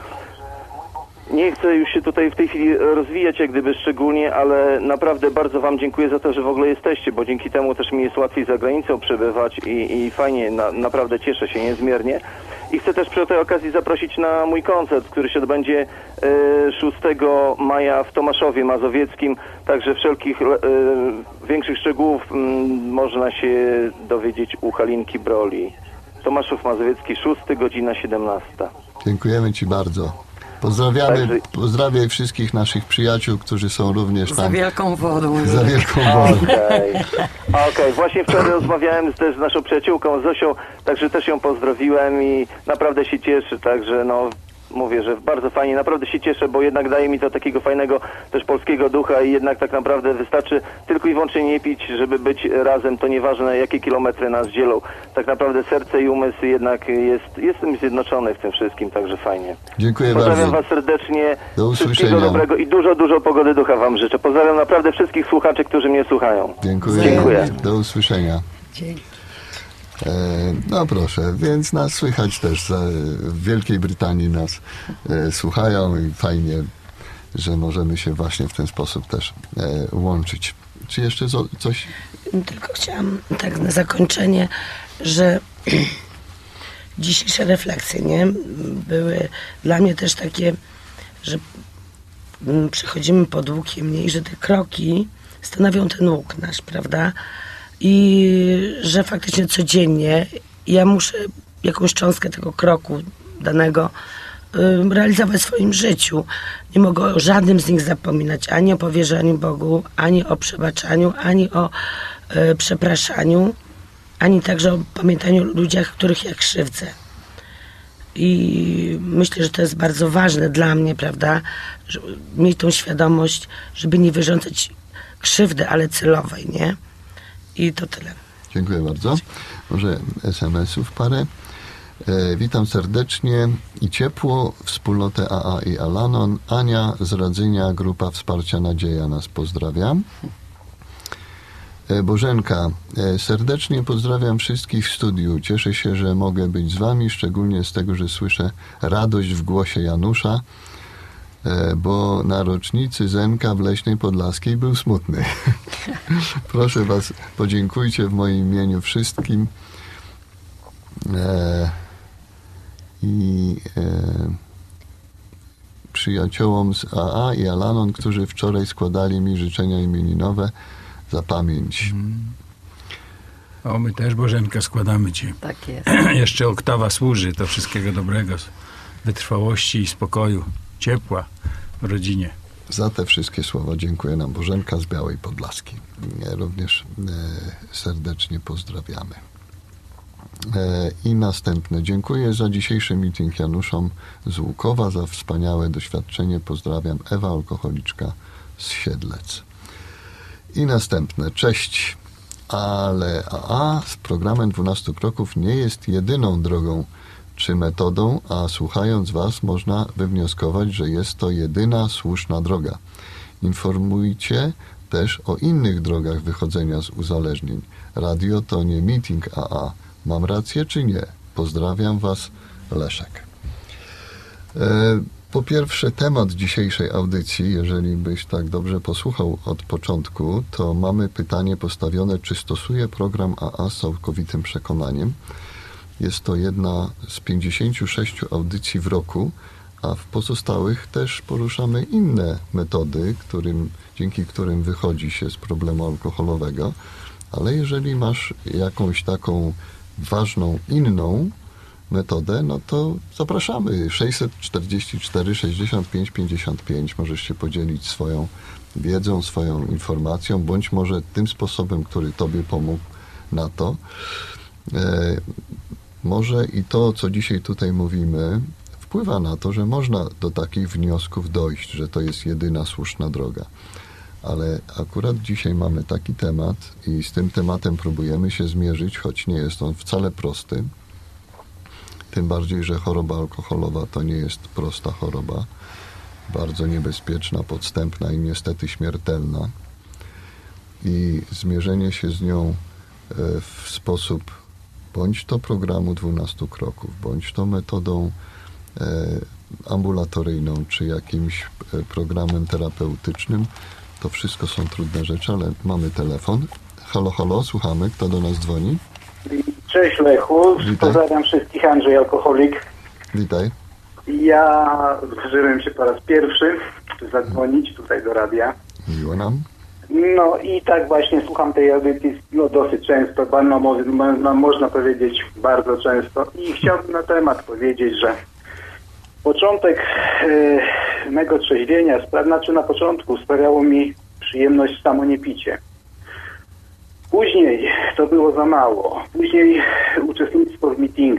Nie chcę już się tutaj w tej chwili rozwijać jak gdyby szczególnie, ale naprawdę bardzo wam dziękuję za to, że w ogóle jesteście, bo dzięki temu też mi jest łatwiej za granicą przebywać i, i fajnie, na, naprawdę cieszę się niezmiernie. I chcę też przy tej okazji zaprosić na mój koncert, który się odbędzie e, szóstego maja w Tomaszowie Mazowieckim, także wszelkich e, większych szczegółów m, można się dowiedzieć u Halinki Broli. Tomaszów Mazowiecki, szósty, godzina siedemnasta. Dziękujemy ci bardzo. Pozdrawiamy, Także- pozdrawiaj wszystkich naszych przyjaciół, którzy są również Za tam. wielką wodą. Za wielką wodą. Okej, okej. Właśnie wczoraj rozmawiałem z, też z naszą przyjaciółką Zosią, także też ją pozdrowiłem i naprawdę się cieszę, także no mówię, że bardzo fajnie, naprawdę się cieszę, bo jednak daje mi to takiego fajnego też polskiego ducha i jednak tak naprawdę wystarczy tylko i wyłącznie nie pić, żeby być razem, to nieważne jakie kilometry nas dzielą. Tak naprawdę serce i umysł jednak jest, jestem zjednoczony w tym wszystkim, także fajnie. Dziękuję Pozdrawiam bardzo. was serdecznie, Do wszystkiego usłyszenia. dobrego i dużo, dużo pogody ducha wam życzę. Pozdrawiam naprawdę wszystkich słuchaczy, którzy mnie słuchają. Dziękuję. Dziękuję. Do usłyszenia. Dzięki. E, no proszę, więc nas słychać też za, w Wielkiej Brytanii nas e, słuchają i fajnie, że możemy się właśnie w ten sposób też e, łączyć. Czy jeszcze zo, coś? Tylko chciałam tak na zakończenie, że dzisiejsze refleksje, nie, były dla mnie też takie, że przechodzimy pod łukiem, nie, i że te kroki stanowią ten łuk nasz, prawda? I że faktycznie codziennie ja muszę jakąś cząstkę tego kroku danego y, realizować w swoim życiu. Nie mogę o żadnym z nich zapominać, ani o powierzaniu Bogu, ani o przebaczaniu, ani o y, przepraszaniu, ani także o pamiętaniu o ludziach, których ja krzywdzę. I myślę, że to jest bardzo ważne dla mnie, prawda, żeby mieć tą świadomość, żeby nie wyrządzać krzywdy, ale celowej, nie? I to tyle. Dziękuję bardzo. Może es em esów parę. E, witam serdecznie i ciepło wspólnotę A A i Alanon. Ania z Radzynia, Grupa Wsparcia Nadzieja nas pozdrawiam. E, Bożenka, e, serdecznie pozdrawiam wszystkich w studiu. Cieszę się, że mogę być z wami, szczególnie z tego, że słyszę radość w głosie Janusza, e, bo na rocznicy Zenka w Leśnej Podlaskiej był smutny. Proszę was, podziękujcie w moim imieniu wszystkim e, i e, przyjaciołom z A A i Alanon, którzy wczoraj składali mi życzenia imieninowe za pamięć. O, my też, Bożenka, składamy ci. Tak jest. Jeszcze oktawa służy, to wszystkiego dobrego, wytrwałości i spokoju, ciepła w rodzinie. Za te wszystkie słowa dziękuję nam Bożenka z Białej Podlaski. Również e, serdecznie pozdrawiamy. E, I następne. Dziękuję za dzisiejszy meeting Januszom z Łukowa, za wspaniałe doświadczenie. Pozdrawiam, Ewa, alkoholiczka z Siedlec. I następne. Cześć. Ale A A z programem dwunastu kroków nie jest jedyną drogą czy metodą, a słuchając was można wywnioskować, że jest to jedyna słuszna droga. Informujcie też o innych drogach wychodzenia z uzależnień. Radio to nie meeting A A. Mam rację czy nie? Pozdrawiam was, Leszek. E, po pierwsze, temat dzisiejszej audycji, jeżeli byś tak dobrze posłuchał od początku, to mamy pytanie postawione, czy stosuje program A A z całkowitym przekonaniem. Jest to jedna z pięćdziesięciu sześciu audycji w roku, a w pozostałych też poruszamy inne metody, którym, dzięki którym wychodzi się z problemu alkoholowego. Ale jeżeli masz jakąś taką ważną, inną metodę, no to zapraszamy. sześćset czterdzieści cztery sześćdziesiąt pięć pięćdziesiąt pięć. Możesz się podzielić swoją wiedzą, swoją informacją, bądź może tym sposobem, który tobie pomógł na to. E, może i to, co dzisiaj tutaj mówimy, wpływa na to, że można do takich wniosków dojść, że to jest jedyna słuszna droga. Ale akurat dzisiaj mamy taki temat i z tym tematem próbujemy się zmierzyć, choć nie jest on wcale prosty. Tym bardziej, że choroba alkoholowa to nie jest prosta choroba. Bardzo niebezpieczna, podstępna i niestety śmiertelna. I zmierzenie się z nią w sposób bądź to programu dwunastu kroków, bądź to metodą ambulatoryjną, czy jakimś programem terapeutycznym, to wszystko są trudne rzeczy, ale mamy telefon. Halo, halo, słuchamy. Kto do nas dzwoni? Cześć Lechu, Witaj. pozdrawiam wszystkich, Andrzej Alkoholik. Witaj. Ja zdarzyłem się po raz pierwszy zadzwonić tutaj do radia. Miło nam. No i tak właśnie słucham tej audycji no, dosyć często, ba, no, mo, no, można powiedzieć bardzo często. I chciałbym na temat powiedzieć, że początek e, mego trzeźwienia, spra- znaczy na początku sprawiało mi przyjemność samo niepicie. Później to było za mało. Później uczestnictwo w meetingach.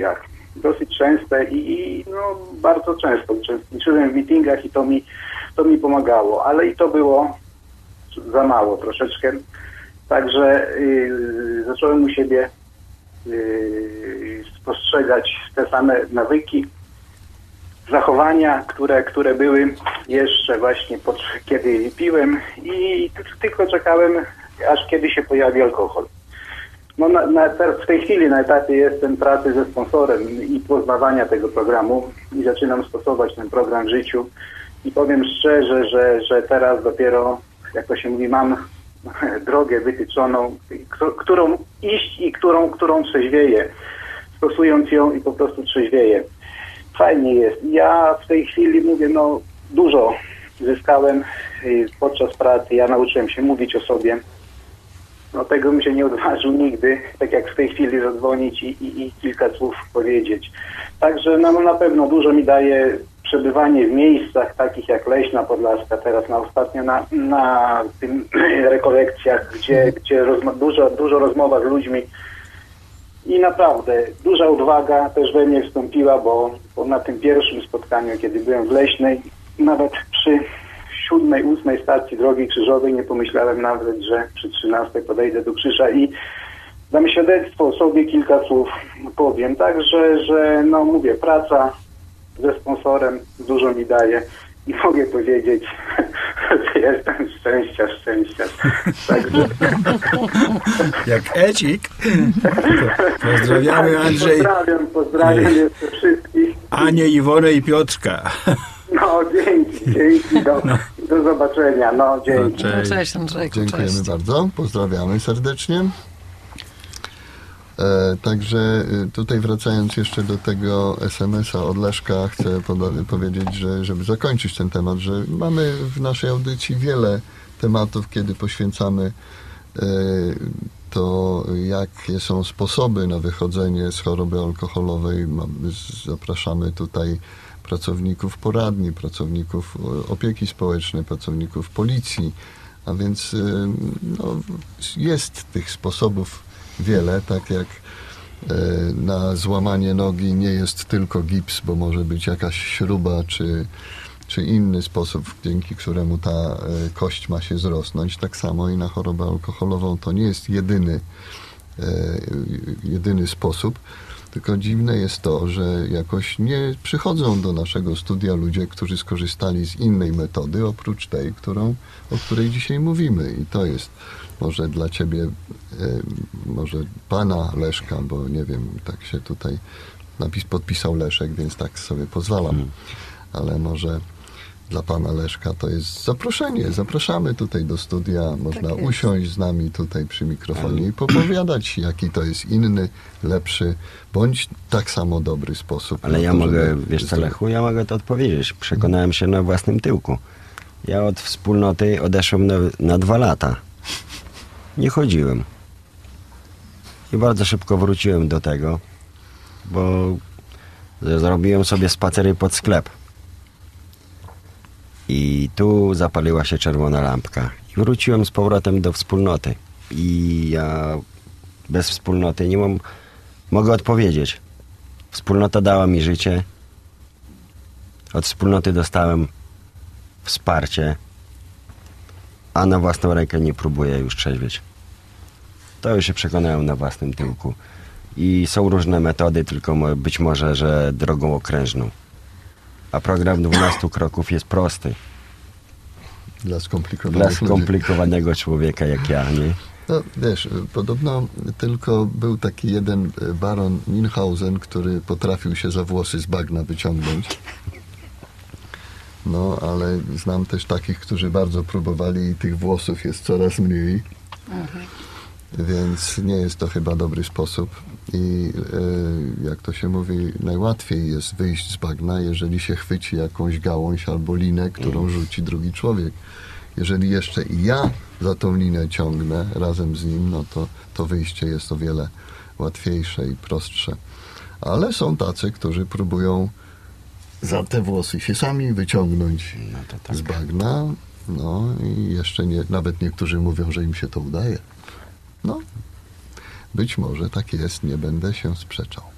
dosyć częste i, i no, bardzo często uczestniczyłem w meetingach i to mi, to mi pomagało, ale i to było za mało troszeczkę. Także yy, zacząłem u siebie yy, spostrzegać te same nawyki, zachowania, które, które były jeszcze właśnie pod, kiedy piłem i tylko czekałem, aż kiedy się pojawi alkohol. No na, na, w tej chwili na etapie jestem pracy ze sponsorem i poznawania tego programu i zaczynam stosować ten program w życiu i powiem szczerze, że, że teraz dopiero, jak to się mówi, mam drogę wytyczoną, którą iść i którą, którą trzeźwieję, stosując ją i po prostu trzeźwieję. Fajnie jest. Ja w tej chwili mówię, no dużo zyskałem podczas pracy, ja nauczyłem się mówić o sobie. No tego bym się nie odważył nigdy, tak jak w tej chwili zadzwonić i, i, i kilka słów powiedzieć. Także no, na pewno dużo mi daje przebywanie w miejscach takich jak Leśna Podlaska, teraz na ostatnio na, na tym rekolekcjach, gdzie, gdzie rozma- dużo, dużo rozmowa z ludźmi i naprawdę duża odwaga też we mnie wstąpiła, bo, bo na tym pierwszym spotkaniu, kiedy byłem w Leśnej, nawet przy siódmej, ósmej stacji Drogi Krzyżowej nie pomyślałem nawet, że przy trzynastej podejdę do krzyża i dam świadectwo o sobie, kilka słów powiem. Także, że no mówię, praca ze sponsorem dużo mi daje i mogę powiedzieć, że jestem szczęścia, szczęścia. Także... Jak Ecik. Pozdrawiamy, Andrzej. Pozdrawiam, pozdrawiam jeszcze wszystkich. Anię, Iwonę i Piotrka. No, dzięki, dzięki. Do, no. do zobaczenia. No, dzięki. No, cześć. Cześć Andrzejku, Dziękujemy cześć. bardzo. Pozdrawiamy serdecznie. E, także tutaj wracając jeszcze do tego es em es a od Leszka, chcę poda- powiedzieć, że żeby zakończyć ten temat, że mamy w naszej audycji wiele tematów, kiedy poświęcamy e, to, jakie są sposoby na wychodzenie z choroby alkoholowej. Mamy, zapraszamy tutaj pracowników poradni, pracowników opieki społecznej, pracowników policji, a więc no, jest tych sposobów wiele, tak jak e, na złamanie nogi nie jest tylko gips, bo może być jakaś śruba, czy, czy inny sposób, dzięki któremu ta e, kość ma się zrosnąć. Tak samo i na chorobę alkoholową to nie jest jedyny, e, jedyny sposób. Tylko dziwne jest to, że jakoś nie przychodzą do naszego studia ludzie, którzy skorzystali z innej metody, oprócz tej, którą, o której dzisiaj mówimy. I to jest może dla ciebie, e, może pana Leszka, bo nie wiem, tak się tutaj napis podpisał Leszek, więc tak sobie pozwalam. Ale może dla pana Leszka to jest zaproszenie. Zapraszamy tutaj do studia. Można tak usiąść z nami tutaj przy mikrofonie i popowiadać, jaki to jest inny, lepszy, bądź tak samo dobry sposób. Ale ja mogę, wiesz co, Lechu, ja mogę to odpowiedzieć. Przekonałem się na własnym tyłku. Ja od wspólnoty odeszłem na, na dwa lata. Nie chodziłem. I bardzo szybko wróciłem do tego, bo zrobiłem sobie spacery pod sklep. I tu zapaliła się czerwona lampka. I wróciłem z powrotem do wspólnoty. I ja bez wspólnoty nie mam... Mogę odpowiedzieć. Wspólnota dała mi życie. Od wspólnoty dostałem wsparcie. A na własną rękę nie próbuję już trzeźwieć. To już się przekonałem na własnym tyłku. I są różne metody, tylko być może, że drogą okrężną. A program dwunastu kroków jest prosty. Dla skomplikowanego, Dla skomplikowanego człowieka jak ja, nie? No, wiesz, podobno tylko był taki jeden baron Minhausen, który potrafił się za włosy z bagna wyciągnąć. No, ale znam też takich, którzy bardzo próbowali i tych włosów jest coraz mniej. Mhm. Więc nie jest to chyba dobry sposób. I e, jak to się mówi, najłatwiej jest wyjść z bagna, jeżeli się chwyci jakąś gałąź albo linę, którą rzuci drugi człowiek. Jeżeli jeszcze i ja za tą linę ciągnę razem z nim, no to, to wyjście jest o wiele łatwiejsze i prostsze. Ale są tacy, którzy próbują za te włosy się sami wyciągnąć no to tak. z bagna. No i jeszcze nie, nawet niektórzy mówią, że im się to udaje. No, być może tak jest, nie będę się sprzeczał.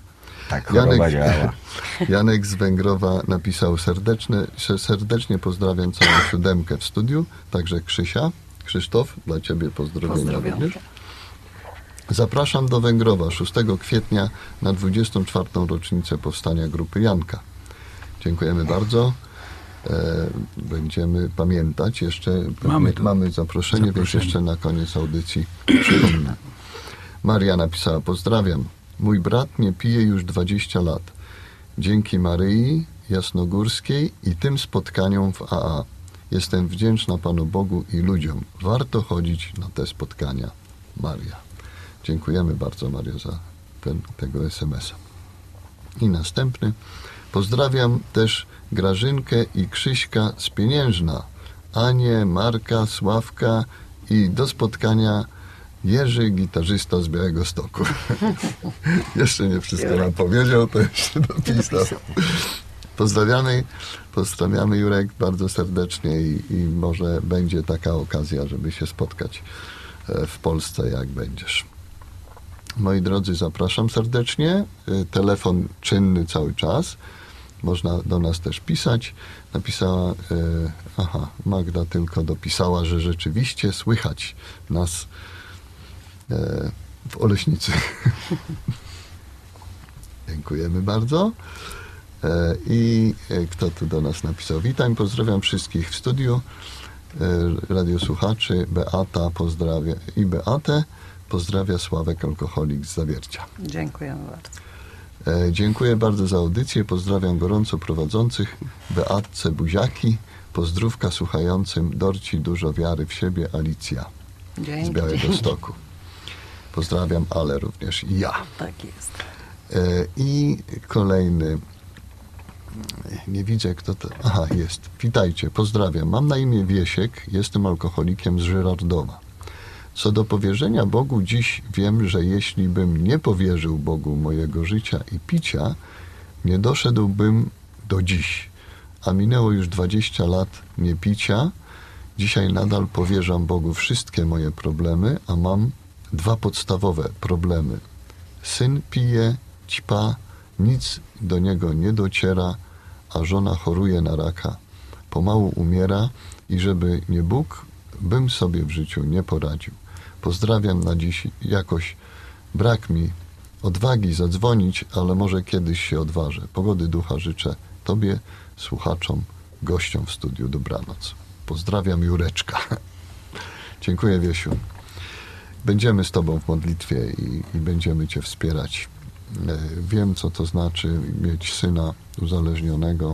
Tak choroba działa. Janek z Węgrowa napisał serdeczne, serdecznie pozdrawiam całą siódemkę w studiu, także Krzysia. Krzysztof, dla ciebie pozdrowienia Pozdrawiam. również. Zapraszam do Węgrowa szóstego kwietnia na dwudziestą czwartą rocznicę powstania Grupy Janka. Dziękujemy bardzo. E, będziemy pamiętać. Jeszcze Mamy tu mamy zaproszenie, zaproszenie. więc jeszcze na koniec audycji przypomnę. Maria napisała, pozdrawiam. Mój brat nie pije już dwadzieścia lat. Dzięki Maryi Jasnogórskiej i tym spotkaniom w A A. Jestem wdzięczna Panu Bogu i ludziom. Warto chodzić na te spotkania. Maria. Dziękujemy bardzo, Mario, za ten, tego es em es a. I następny. Pozdrawiam też Grażynkę i Krzyśka z Pieniężna, Anię, Marka, Sławka i do spotkania Jerzy, gitarzysta z Białegostoku. Jeszcze nie wszystko nam powiedział, to jeszcze dopisał. Pozdrawiamy, pozdrawiamy Jurek bardzo serdecznie i, i może będzie taka okazja, żeby się spotkać w Polsce, jak będziesz. Moi drodzy, zapraszam serdecznie. Telefon czynny cały czas. Można do nas też pisać. Napisała, e, aha, Magda tylko dopisała, że rzeczywiście słychać nas e, w Oleśnicy. Dziękujemy bardzo. E, I e, kto tu do nas napisał? Witam, pozdrawiam wszystkich w studiu. E, radiosłuchaczy, Beata pozdrawia i Beatę pozdrawia Sławek, alkoholik z Zawiercia. Dziękujemy bardzo. E, dziękuję bardzo za audycję. Pozdrawiam gorąco prowadzących Beatce Buziaki. Pozdrówka słuchającym Dorci dużo wiary w siebie Alicja Dzięki. z Białegostoku. Pozdrawiam, ale również i ja. Tak jest. E, I kolejny. Nie widzę, kto to... Aha, jest. Witajcie, pozdrawiam. Mam na imię Wiesiek. Jestem alkoholikiem z Żyrardowa. Co do powierzenia Bogu, dziś wiem, że jeśli bym nie powierzył Bogu mojego życia i picia, nie doszedłbym do dziś. A minęło już dwadzieścia lat niepicia. Dzisiaj nadal powierzam Bogu wszystkie moje problemy, a mam dwa podstawowe problemy. Syn pije, ćpa, nic do niego nie dociera, a żona choruje na raka. Pomału umiera i żeby nie Bóg, bym sobie w życiu nie poradził. Pozdrawiam na dziś. Jakoś brak mi odwagi zadzwonić, ale może kiedyś się odważę. Pogody ducha życzę Tobie, słuchaczom, gościom w studiu. Dobranoc. Pozdrawiam, Jureczka. Dziękuję, Wiesiu. Będziemy z Tobą w modlitwie i, i będziemy Cię wspierać. Wiem, co to znaczy mieć syna uzależnionego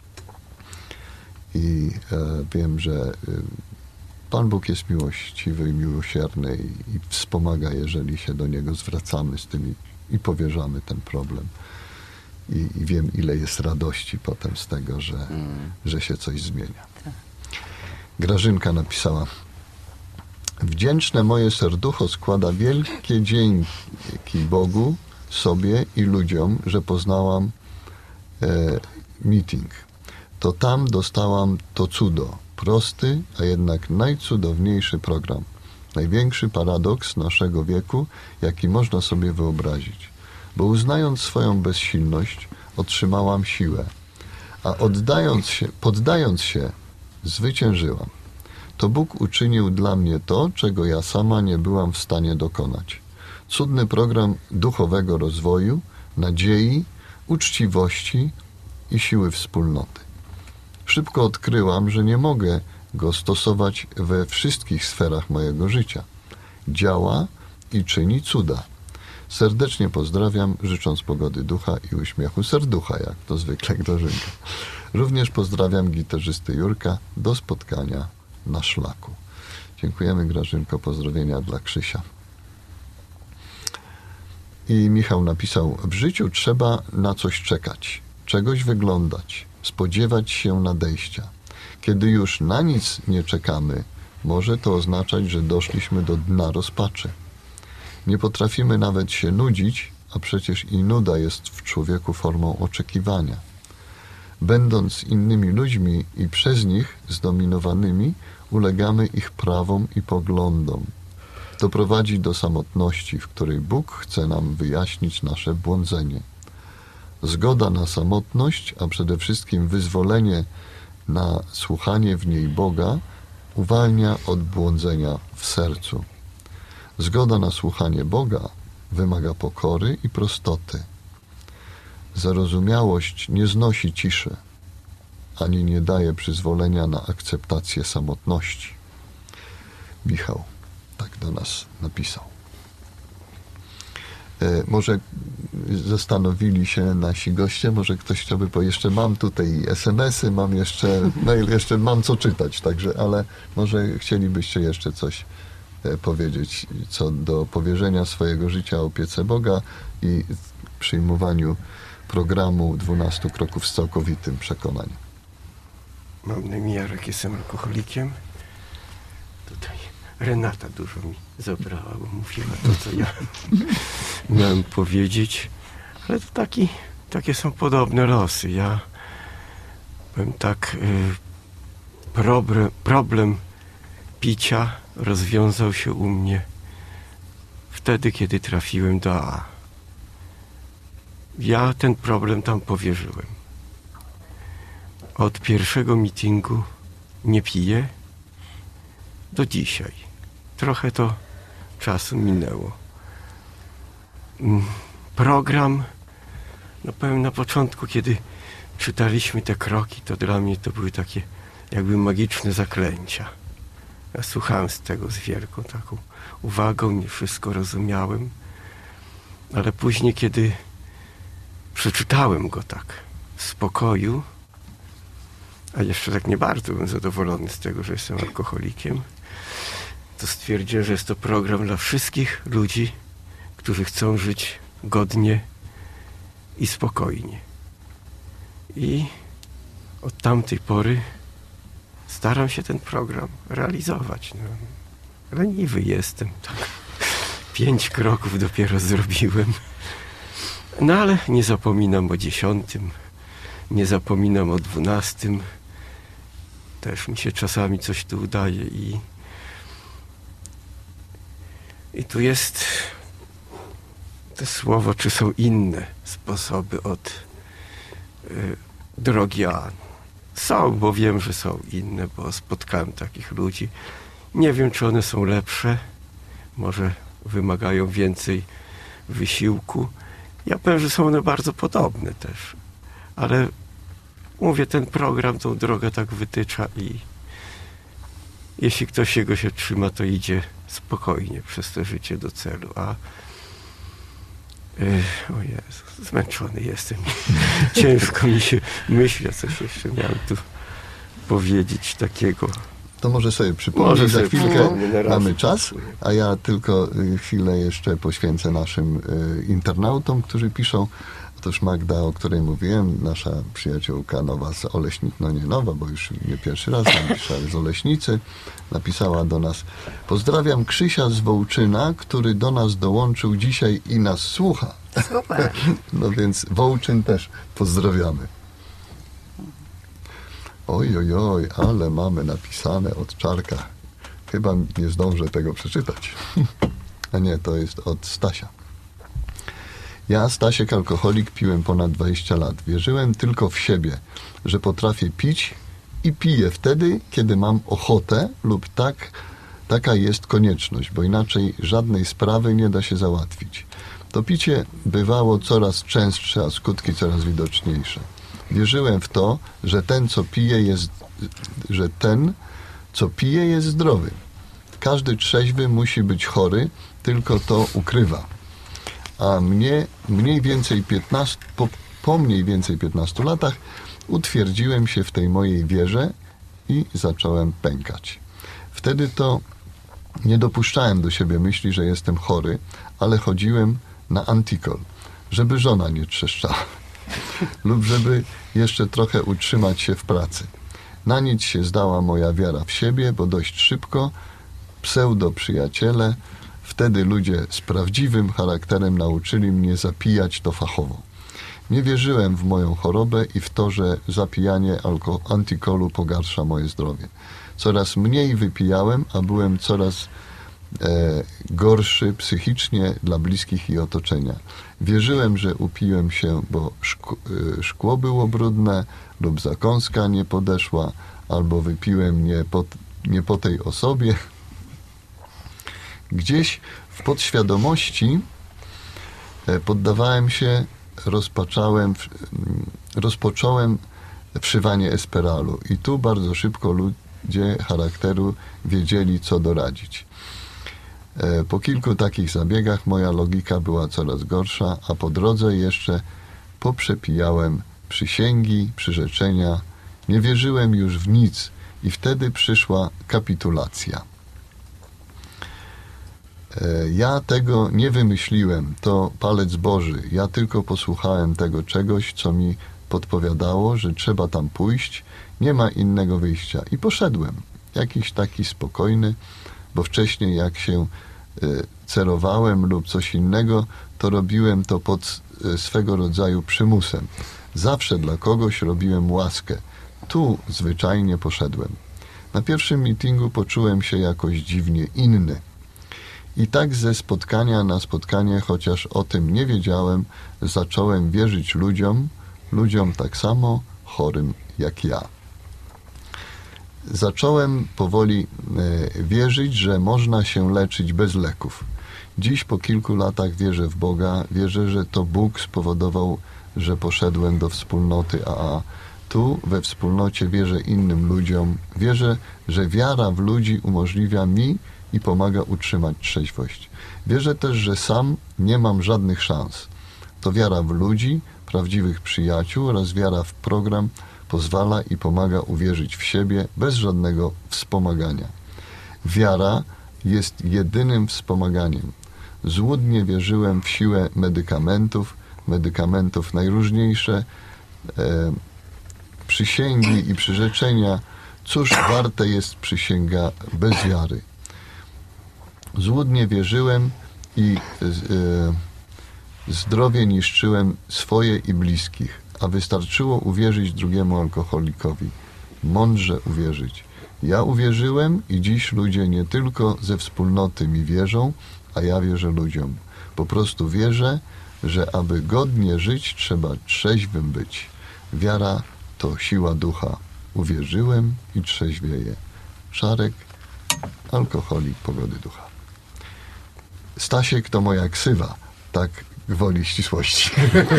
i e, wiem, że e, Pan Bóg jest miłościwy i miłosierny i, i wspomaga, jeżeli się do Niego zwracamy z tym i, i powierzamy ten problem. I, I wiem, ile jest radości potem z tego, że, mm. że się coś zmienia. Grażynka napisała: wdzięczne moje serducho składa wielkie dzięki Bogu, sobie i ludziom, że poznałam e, meeting. To tam dostałam to cudo. Prosty, a jednak najcudowniejszy program. Największy paradoks naszego wieku, jaki można sobie wyobrazić. Bo uznając swoją bezsilność, otrzymałam siłę. A oddając się, poddając się, zwyciężyłam. To Bóg uczynił dla mnie to, czego ja sama nie byłam w stanie dokonać. Cudny program duchowego rozwoju, nadziei, uczciwości i siły wspólnoty. Szybko odkryłam, że nie mogę go stosować we wszystkich sferach mojego życia. Działa i czyni cuda. Serdecznie pozdrawiam, życząc pogody ducha i uśmiechu serducha, jak to zwykle Grażynka. Również pozdrawiam gitarzysty Jurka. Do spotkania na szlaku. Dziękujemy, Grażynko. Pozdrowienia dla Krzysia. I Michał napisał: w życiu trzeba na coś czekać, czegoś wyglądać, spodziewać się nadejścia. Kiedy już na nic nie czekamy, może to oznaczać, że doszliśmy do dna rozpaczy. Nie potrafimy nawet się nudzić, a przecież i nuda jest w człowieku formą oczekiwania. Będąc innymi ludźmi i przez nich zdominowanymi, ulegamy ich prawom i poglądom. To prowadzi do samotności, w której Bóg chce nam wyjaśnić nasze błądzenie. Zgoda na samotność, a przede wszystkim wyzwolenie na słuchanie w niej Boga uwalnia od błądzenia w sercu. Zgoda na słuchanie Boga wymaga pokory i prostoty. Zarozumiałość nie znosi ciszy, ani nie daje przyzwolenia na akceptację samotności. Michał tak do nas napisał. E, może zastanowili się nasi goście, może ktoś chciałby, bo jeszcze mam tutaj es em esy, mam jeszcze mail, jeszcze mam co czytać, także, ale może chcielibyście jeszcze coś e, powiedzieć co do powierzenia swojego życia opiece Boga i przyjmowaniu programu dwunastu kroków z całkowitym przekonaniem. Mam na imię Jarek, jestem alkoholikiem. Tutaj Renata dużo mi zabrała, bo mówiła to, co ja miałem powiedzieć. Ale to taki, takie są podobne losy. Ja powiem tak, y, problem, problem picia rozwiązał się u mnie wtedy, kiedy trafiłem do A A. Ja ten problem tam powierzyłem. Od pierwszego meetingu nie piję do dzisiaj. Trochę to czasu minęło. Program, no powiem na początku, kiedy czytaliśmy te kroki, to dla mnie to były takie jakby magiczne zaklęcia. Ja słuchałem z tego z wielką taką uwagą, nie wszystko rozumiałem, ale później, kiedy przeczytałem go tak w spokoju, a jeszcze tak nie bardzo byłem zadowolony z tego, że jestem alkoholikiem, to stwierdziłem, że jest to program dla wszystkich ludzi, którzy chcą żyć godnie i spokojnie. I od tamtej pory staram się ten program realizować. No, leniwy jestem, tak. Pięć kroków dopiero zrobiłem. No ale nie zapominam o dziesiątym, nie zapominam o dwunastym. Też mi się czasami coś tu udaje i i tu jest to słowo, czy są inne sposoby od y, drogi A. Są, bo wiem, że są inne, bo spotkałem takich ludzi. Nie wiem, czy one są lepsze, może wymagają więcej wysiłku. Ja powiem, że są one bardzo podobne też, ale mówię, ten program tą drogę tak wytycza i jeśli ktoś jego się trzyma, to idzie spokojnie przez to życie do celu, a yy, o Jezu, zmęczony jestem. Ciężko mi się myśli, a coś jeszcze miałem tu powiedzieć takiego. To może sobie przypomnij, Może za sobie chwilkę przypomnę, mamy czas, a ja tylko chwilę jeszcze poświęcę naszym y, internautom, którzy piszą. Otóż Magda, o której mówiłem, nasza przyjaciółka nowa z Oleśnic, no nie nowa, bo już nie pierwszy raz nam pisze, ale z Oleśnicy, napisała do nas: pozdrawiam Krzysia z Wołczyna, który do nas dołączył dzisiaj i nas słucha. Super. No więc Wołczyn też pozdrawiamy. Oj, oj, oj, ale mamy napisane od Czarka. Chyba nie zdążę tego przeczytać. A nie, to jest od Stasia. Ja, Stasiek, alkoholik, piłem ponad dwadzieścia lat. Wierzyłem tylko w siebie, że potrafię pić i piję wtedy, kiedy mam ochotę lub tak, taka jest konieczność, bo inaczej żadnej sprawy nie da się załatwić. To picie bywało coraz częstsze, a skutki coraz widoczniejsze. Wierzyłem w to, że ten, co pije, jest, że ten, co pije, jest zdrowy. Każdy trzeźwy musi być chory, tylko to ukrywa. A mnie mniej więcej piętnaście, po, po mniej więcej piętnastu latach utwierdziłem się w tej mojej wierze i zacząłem pękać. Wtedy to nie dopuszczałem do siebie myśli, że jestem chory, ale chodziłem na antikol, żeby żona nie trzeszczała lub żeby jeszcze trochę utrzymać się w pracy. Na nic się zdała moja wiara w siebie, bo dość szybko pseudo-przyjaciele, wtedy ludzie z prawdziwym charakterem, nauczyli mnie zapijać to fachowo. Nie wierzyłem w moją chorobę i w to, że zapijanie alko- antykolu pogarsza moje zdrowie. Coraz mniej wypijałem, a byłem coraz e, gorszy psychicznie dla bliskich i otoczenia. Wierzyłem, że upiłem się, bo szkło, e, szkło było brudne lub zakąska nie podeszła, albo wypiłem nie po, nie po tej osobie. Gdzieś w podświadomości e, poddawałem się, rozpaczałem, rozpocząłem wszywanie esperalu i tu bardzo szybko ludzie charakteru wiedzieli, co doradzić. Po kilku takich zabiegach moja logika była coraz gorsza, a po drodze jeszcze poprzepijałem przysięgi, przyrzeczenia. Nie wierzyłem już w nic i wtedy przyszła kapitulacja. Ja tego nie wymyśliłem, to palec Boży. Ja tylko posłuchałem tego czegoś, co mi podpowiadało, że trzeba tam pójść, nie ma innego wyjścia. I poszedłem. Jakiś taki spokojny, bo wcześniej jak się y, cerowałem lub coś innego, to robiłem to pod y, swego rodzaju przymusem. Zawsze dla kogoś robiłem łaskę. Tu zwyczajnie poszedłem. Na pierwszym meetingu poczułem się jakoś dziwnie inny. I tak ze spotkania na spotkanie, chociaż o tym nie wiedziałem, zacząłem wierzyć ludziom, ludziom tak samo chorym jak ja. Zacząłem powoli e, wierzyć, że można się leczyć bez leków. Dziś po kilku latach wierzę w Boga, wierzę, że to Bóg spowodował, że poszedłem do wspólnoty A A. Tu we wspólnocie wierzę innym ludziom, wierzę, że wiara w ludzi umożliwia mi i pomaga utrzymać trzeźwość. Wierzę też, że sam nie mam żadnych szans. To wiara w ludzi, prawdziwych przyjaciół oraz wiara w program pozwala i pomaga uwierzyć w siebie bez żadnego wspomagania. Wiara jest jedynym wspomaganiem. Złudnie wierzyłem w siłę medykamentów, medykamentów najróżniejsze, e, przysięgi i przyrzeczenia. Cóż warte jest przysięga bez wiary? Złudnie wierzyłem i e, zdrowie niszczyłem swoje i bliskich, a wystarczyło uwierzyć drugiemu alkoholikowi. Mądrze uwierzyć. Ja uwierzyłem i dziś ludzie nie tylko ze wspólnoty mi wierzą, a ja wierzę ludziom. Po prostu wierzę, że aby godnie żyć, trzeba trzeźwym być. Wiara to siła ducha. Uwierzyłem i trzeźwieję. Czarek, alkoholik pogody ducha. Stasiek to moja ksywa, tak gwoli ścisłości.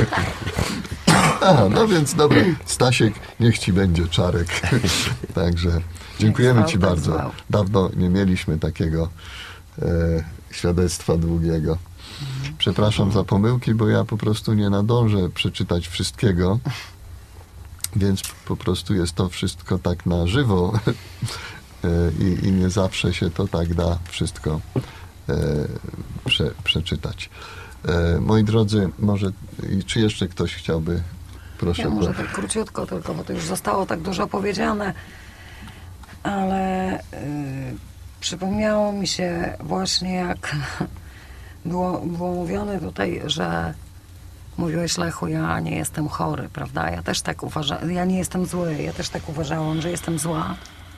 Aha, no więc dobra, Stasiek, niech ci będzie Czarek. Także dziękujemy ci bardzo. Dawno nie mieliśmy takiego e, świadectwa długiego. Przepraszam za pomyłki, bo ja po prostu nie nadążę przeczytać wszystkiego, więc po prostu jest to wszystko tak na żywo e, i, i nie zawsze się to tak da wszystko e, prze, przeczytać. E, moi drodzy, może czy jeszcze ktoś chciałby? Proszę. Ja może tak króciutko tylko, bo to już zostało tak dużo powiedziane, ale y, przypomniało mi się właśnie, jak było, było mówione tutaj, że mówiłeś, Lechu, ja nie jestem chory, prawda? Ja też tak uważam, ja nie jestem zły, ja też tak uważałam, że jestem zła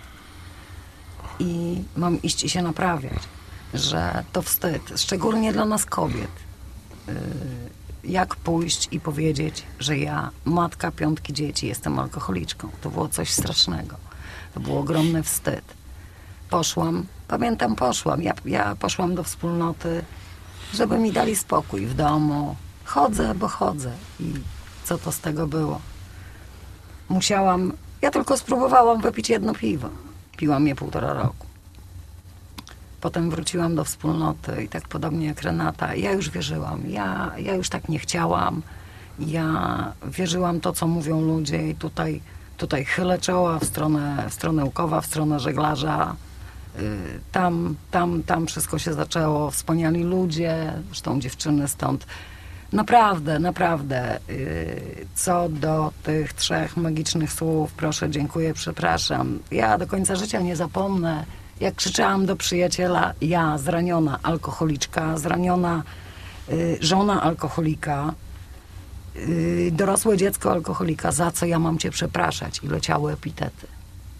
i mam iść i się naprawiać, że to wstyd, szczególnie dla nas kobiet. Y, jak pójść i powiedzieć, że ja, matka piątki dzieci, jestem alkoholiczką. To było coś strasznego. To był ogromny wstyd. Poszłam, pamiętam, poszłam. Ja, ja poszłam do wspólnoty, żeby mi dali spokój w domu. Chodzę, bo chodzę. I co to z tego było? Musiałam, ja tylko spróbowałam wypić jedno piwo. Piłam je półtora roku. Potem wróciłam do wspólnoty i tak podobnie jak Renata. Ja już wierzyłam. Ja, ja już tak nie chciałam. Ja wierzyłam to, co mówią ludzie i tutaj, tutaj chylę czoła w stronę, w stronę Łukowa, w stronę żeglarza. Tam, tam, tam wszystko się zaczęło. Wspaniali ludzie, zresztą dziewczyny stąd. Naprawdę, naprawdę. Co do tych trzech magicznych słów, proszę, dziękuję, przepraszam. Ja do końca życia nie zapomnę, jak krzyczałam do przyjaciela, ja zraniona alkoholiczka, zraniona y, żona alkoholika, y, dorosłe dziecko alkoholika, za co ja mam cię przepraszać? I leciały epitety.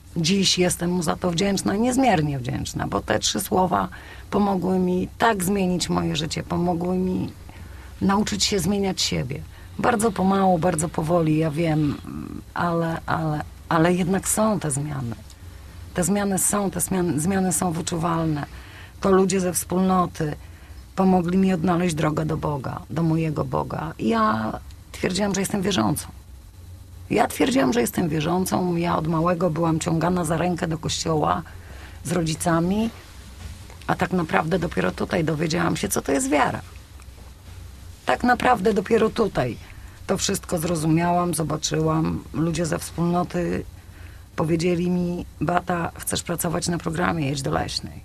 dziś jestem mu za to wdzięczna, niezmiernie wdzięczna, bo te trzy słowa pomogły mi tak zmienić moje życie, pomogły mi nauczyć się zmieniać siebie. Bardzo pomału, bardzo powoli, ja wiem, ale, ale, ale jednak są te zmiany. Te zmiany są, te zmiany, zmiany są wyczuwalne. To ludzie ze wspólnoty pomogli mi odnaleźć drogę do Boga, do mojego Boga. I ja twierdziłam, że jestem wierzącą. Ja twierdziłam, że jestem wierzącą. Ja od małego byłam ciągana za rękę do kościoła z rodzicami, a tak naprawdę dopiero tutaj dowiedziałam się, co to jest wiara. Tak naprawdę dopiero tutaj to wszystko zrozumiałam, zobaczyłam. Ludzie ze wspólnoty powiedzieli mi: Beata, chcesz pracować na programie, jedź do Leśnej.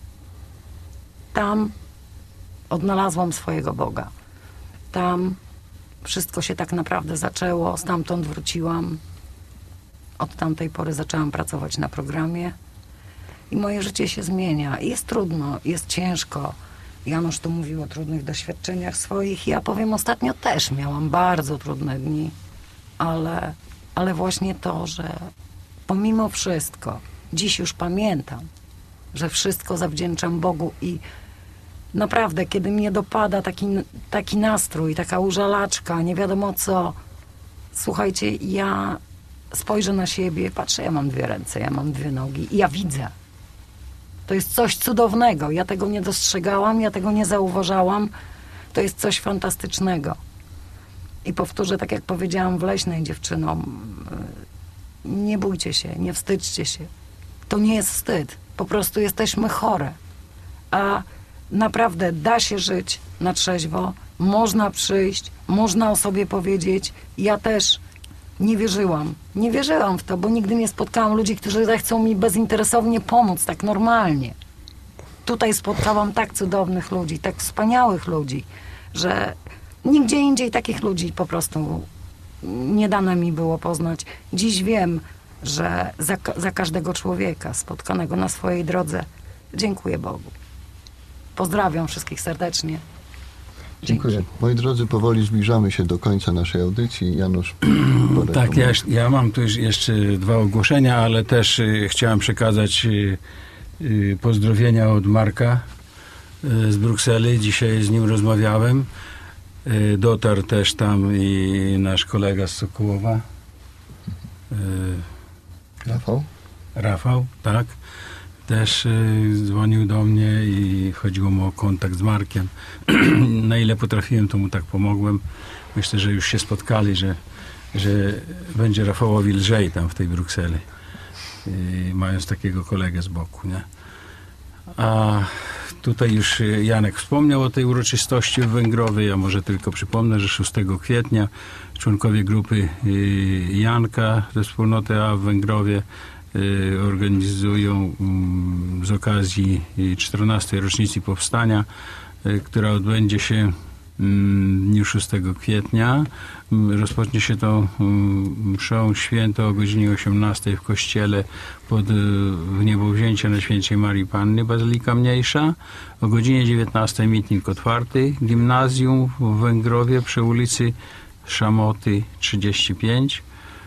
Tam odnalazłam swojego Boga. Tam wszystko się tak naprawdę zaczęło, stamtąd wróciłam. Od tamtej pory zaczęłam pracować na programie i moje życie się zmienia. Jest trudno, jest ciężko. Janusz tu mówił o trudnych doświadczeniach swoich. Ja powiem, ostatnio też miałam bardzo trudne dni, ale, ale właśnie to, że pomimo wszystko, dziś już pamiętam, że wszystko zawdzięczam Bogu i naprawdę, kiedy mnie dopada taki, taki nastrój, taka użalaczka, nie wiadomo co, słuchajcie, ja spojrzę na siebie, patrzę, ja mam dwie ręce, ja mam dwie nogi i ja widzę. To jest coś cudownego. Ja tego nie dostrzegałam, ja tego nie zauważałam. To jest coś fantastycznego. I powtórzę, tak jak powiedziałam w Leśnej dziewczynom, nie bójcie się, nie wstydźcie się. To nie jest wstyd. Po prostu jesteśmy chore. A naprawdę da się żyć na trzeźwo, można przyjść, można o sobie powiedzieć. Ja też nie wierzyłam. Nie wierzyłam w to, bo nigdy nie spotkałam ludzi, którzy zechcą mi bezinteresownie pomóc, tak normalnie. Tutaj spotkałam tak cudownych ludzi, tak wspaniałych ludzi, że nigdzie indziej takich ludzi po prostu nie dane mi było poznać. Dziś wiem, że za, za każdego człowieka spotkanego na swojej drodze dziękuję Bogu. Pozdrawiam wszystkich serdecznie. Dziękuję. Moi drodzy, powoli zbliżamy się do końca naszej audycji. Janusz. Tak, ja, ja mam tu już jeszcze dwa ogłoszenia, ale też y, chciałem przekazać y, y, pozdrowienia od Marka y, z Brukseli. Dzisiaj z nim rozmawiałem. Y, dotarł też tam i nasz kolega z Sokołowa. Y, Rafał? Rafał, tak. Też y, dzwonił do mnie i chodziło mu o kontakt z Markiem. Na ile potrafiłem, to mu tak pomogłem. Myślę, że już się spotkali, że, że będzie Rafałowi lżej tam w tej Brukseli, y, mając takiego kolegę z boku, nie? A tutaj już Janek wspomniał o tej uroczystości w Węgrowie. Ja może tylko przypomnę, że szóstego kwietnia członkowie grupy y, Janka ze wspólnoty A w Węgrowie organizują z okazji czternastej rocznicy powstania, która odbędzie się w dniu szóstego kwietnia. Rozpocznie się to mszą święto o godzinie osiemnastej w kościele pod wniebowzięcie Najświętszej Marii Panny, Bazylika Mniejsza. O godzinie dziewiętnastej meeting otwarty. Gimnazjum w Węgrowie przy ulicy Szamoty trzydzieści pięć.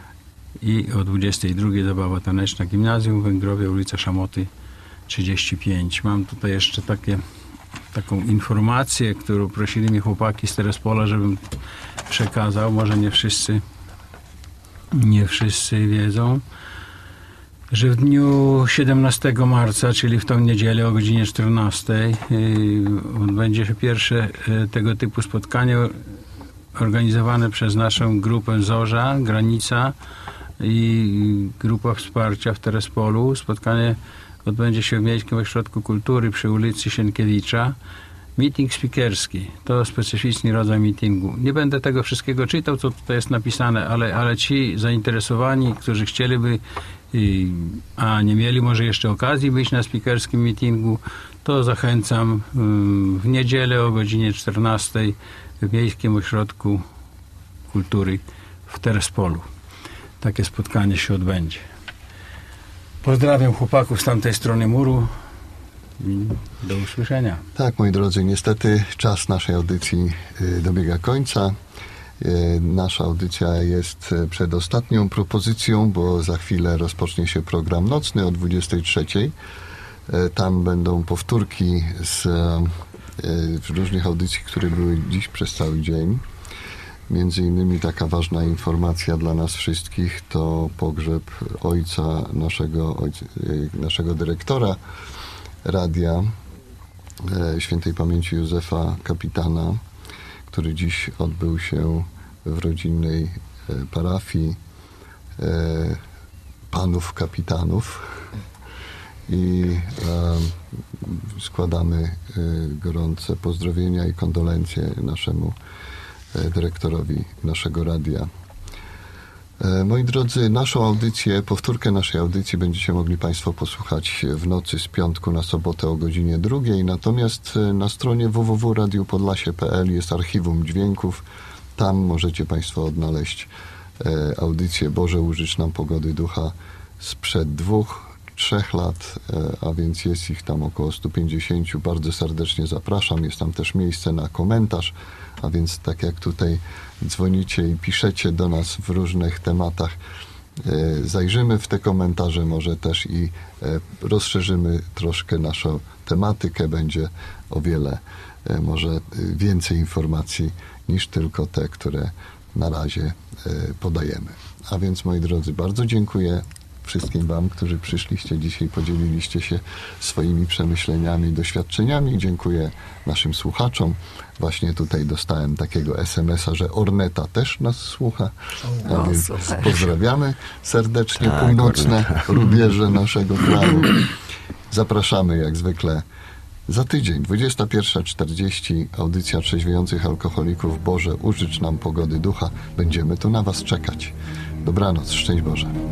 I o dwudziestej drugiej zabawa taneczna, Gimnazjum w Węgrowie, ulica Szamoty trzydzieści pięć. Mam tutaj jeszcze takie, taką informację, którą prosili mnie chłopaki z Terespola, żebym przekazał. Może nie wszyscy, nie wszyscy wiedzą, że w dniu siedemnastego marca, czyli w tą niedzielę o godzinie czternastej odbędzie się pierwsze tego typu spotkanie organizowane przez naszą grupę Zorza, Granica i grupa wsparcia w Terespolu. Spotkanie odbędzie się w Miejskim Ośrodku Kultury przy ulicy Sienkiewicza. Meeting speakerski. To specyficzny rodzaj meetingu. Nie będę tego wszystkiego czytał, co tutaj jest napisane, ale, ale ci zainteresowani, którzy chcieliby, a nie mieli może jeszcze okazji być na speakerskim meetingu, to zachęcam w niedzielę o godzinie czternastej w Miejskim Ośrodku Kultury w Terespolu. Takie spotkanie się odbędzie. Pozdrawiam chłopaków z tamtej strony muru. Do usłyszenia. Tak, moi drodzy, niestety czas naszej audycji dobiega końca. Nasza audycja jest przedostatnią propozycją, bo za chwilę rozpocznie się program nocny o dwudziestej trzeciej. Tam będą powtórki z różnych audycji, które były dziś przez cały dzień. Między innymi taka ważna informacja dla nas wszystkich to pogrzeb ojca naszego, ojca, naszego dyrektora radia, świętej pamięci Józefa Kapitana, który dziś odbył się w rodzinnej parafii panów kapitanów i składamy gorące pozdrowienia i kondolencje naszemu dyrektorowi naszego radia. Moi drodzy, naszą audycję, powtórkę naszej audycji będziecie mogli Państwo posłuchać w nocy z piątku na sobotę o godzinie drugiej, natomiast na stronie w w w kropka radio podlasie kropka p l jest archiwum dźwięków. Tam możecie Państwo odnaleźć audycję Boże użycz nam pogody ducha sprzed dwóch, trzech lat, a więc jest ich tam około stu pięćdziesięciu. Bardzo serdecznie zapraszam. Jest tam też miejsce na komentarz, a więc tak jak tutaj dzwonicie i piszecie do nas w różnych tematach, zajrzymy w te komentarze może też i rozszerzymy troszkę naszą tematykę. Będzie o wiele może więcej informacji niż tylko te, które na razie podajemy. A więc, moi drodzy, bardzo dziękuję wszystkim Wam, którzy przyszliście dzisiaj, podzieliliście się swoimi przemyśleniami, doświadczeniami. Dziękuję naszym słuchaczom. Właśnie tutaj dostałem takiego es em es a, że Orneta też nas słucha. A O, więc super. pozdrawiamy serdecznie Tak, północne Orneta. rubieże naszego kraju. Zapraszamy jak zwykle za tydzień, dwudziesta pierwsza czterdzieści, audycja trzeźwiejących alkoholików. Boże, użycz nam pogody ducha. Będziemy tu na Was czekać. Dobranoc, szczęść Boże.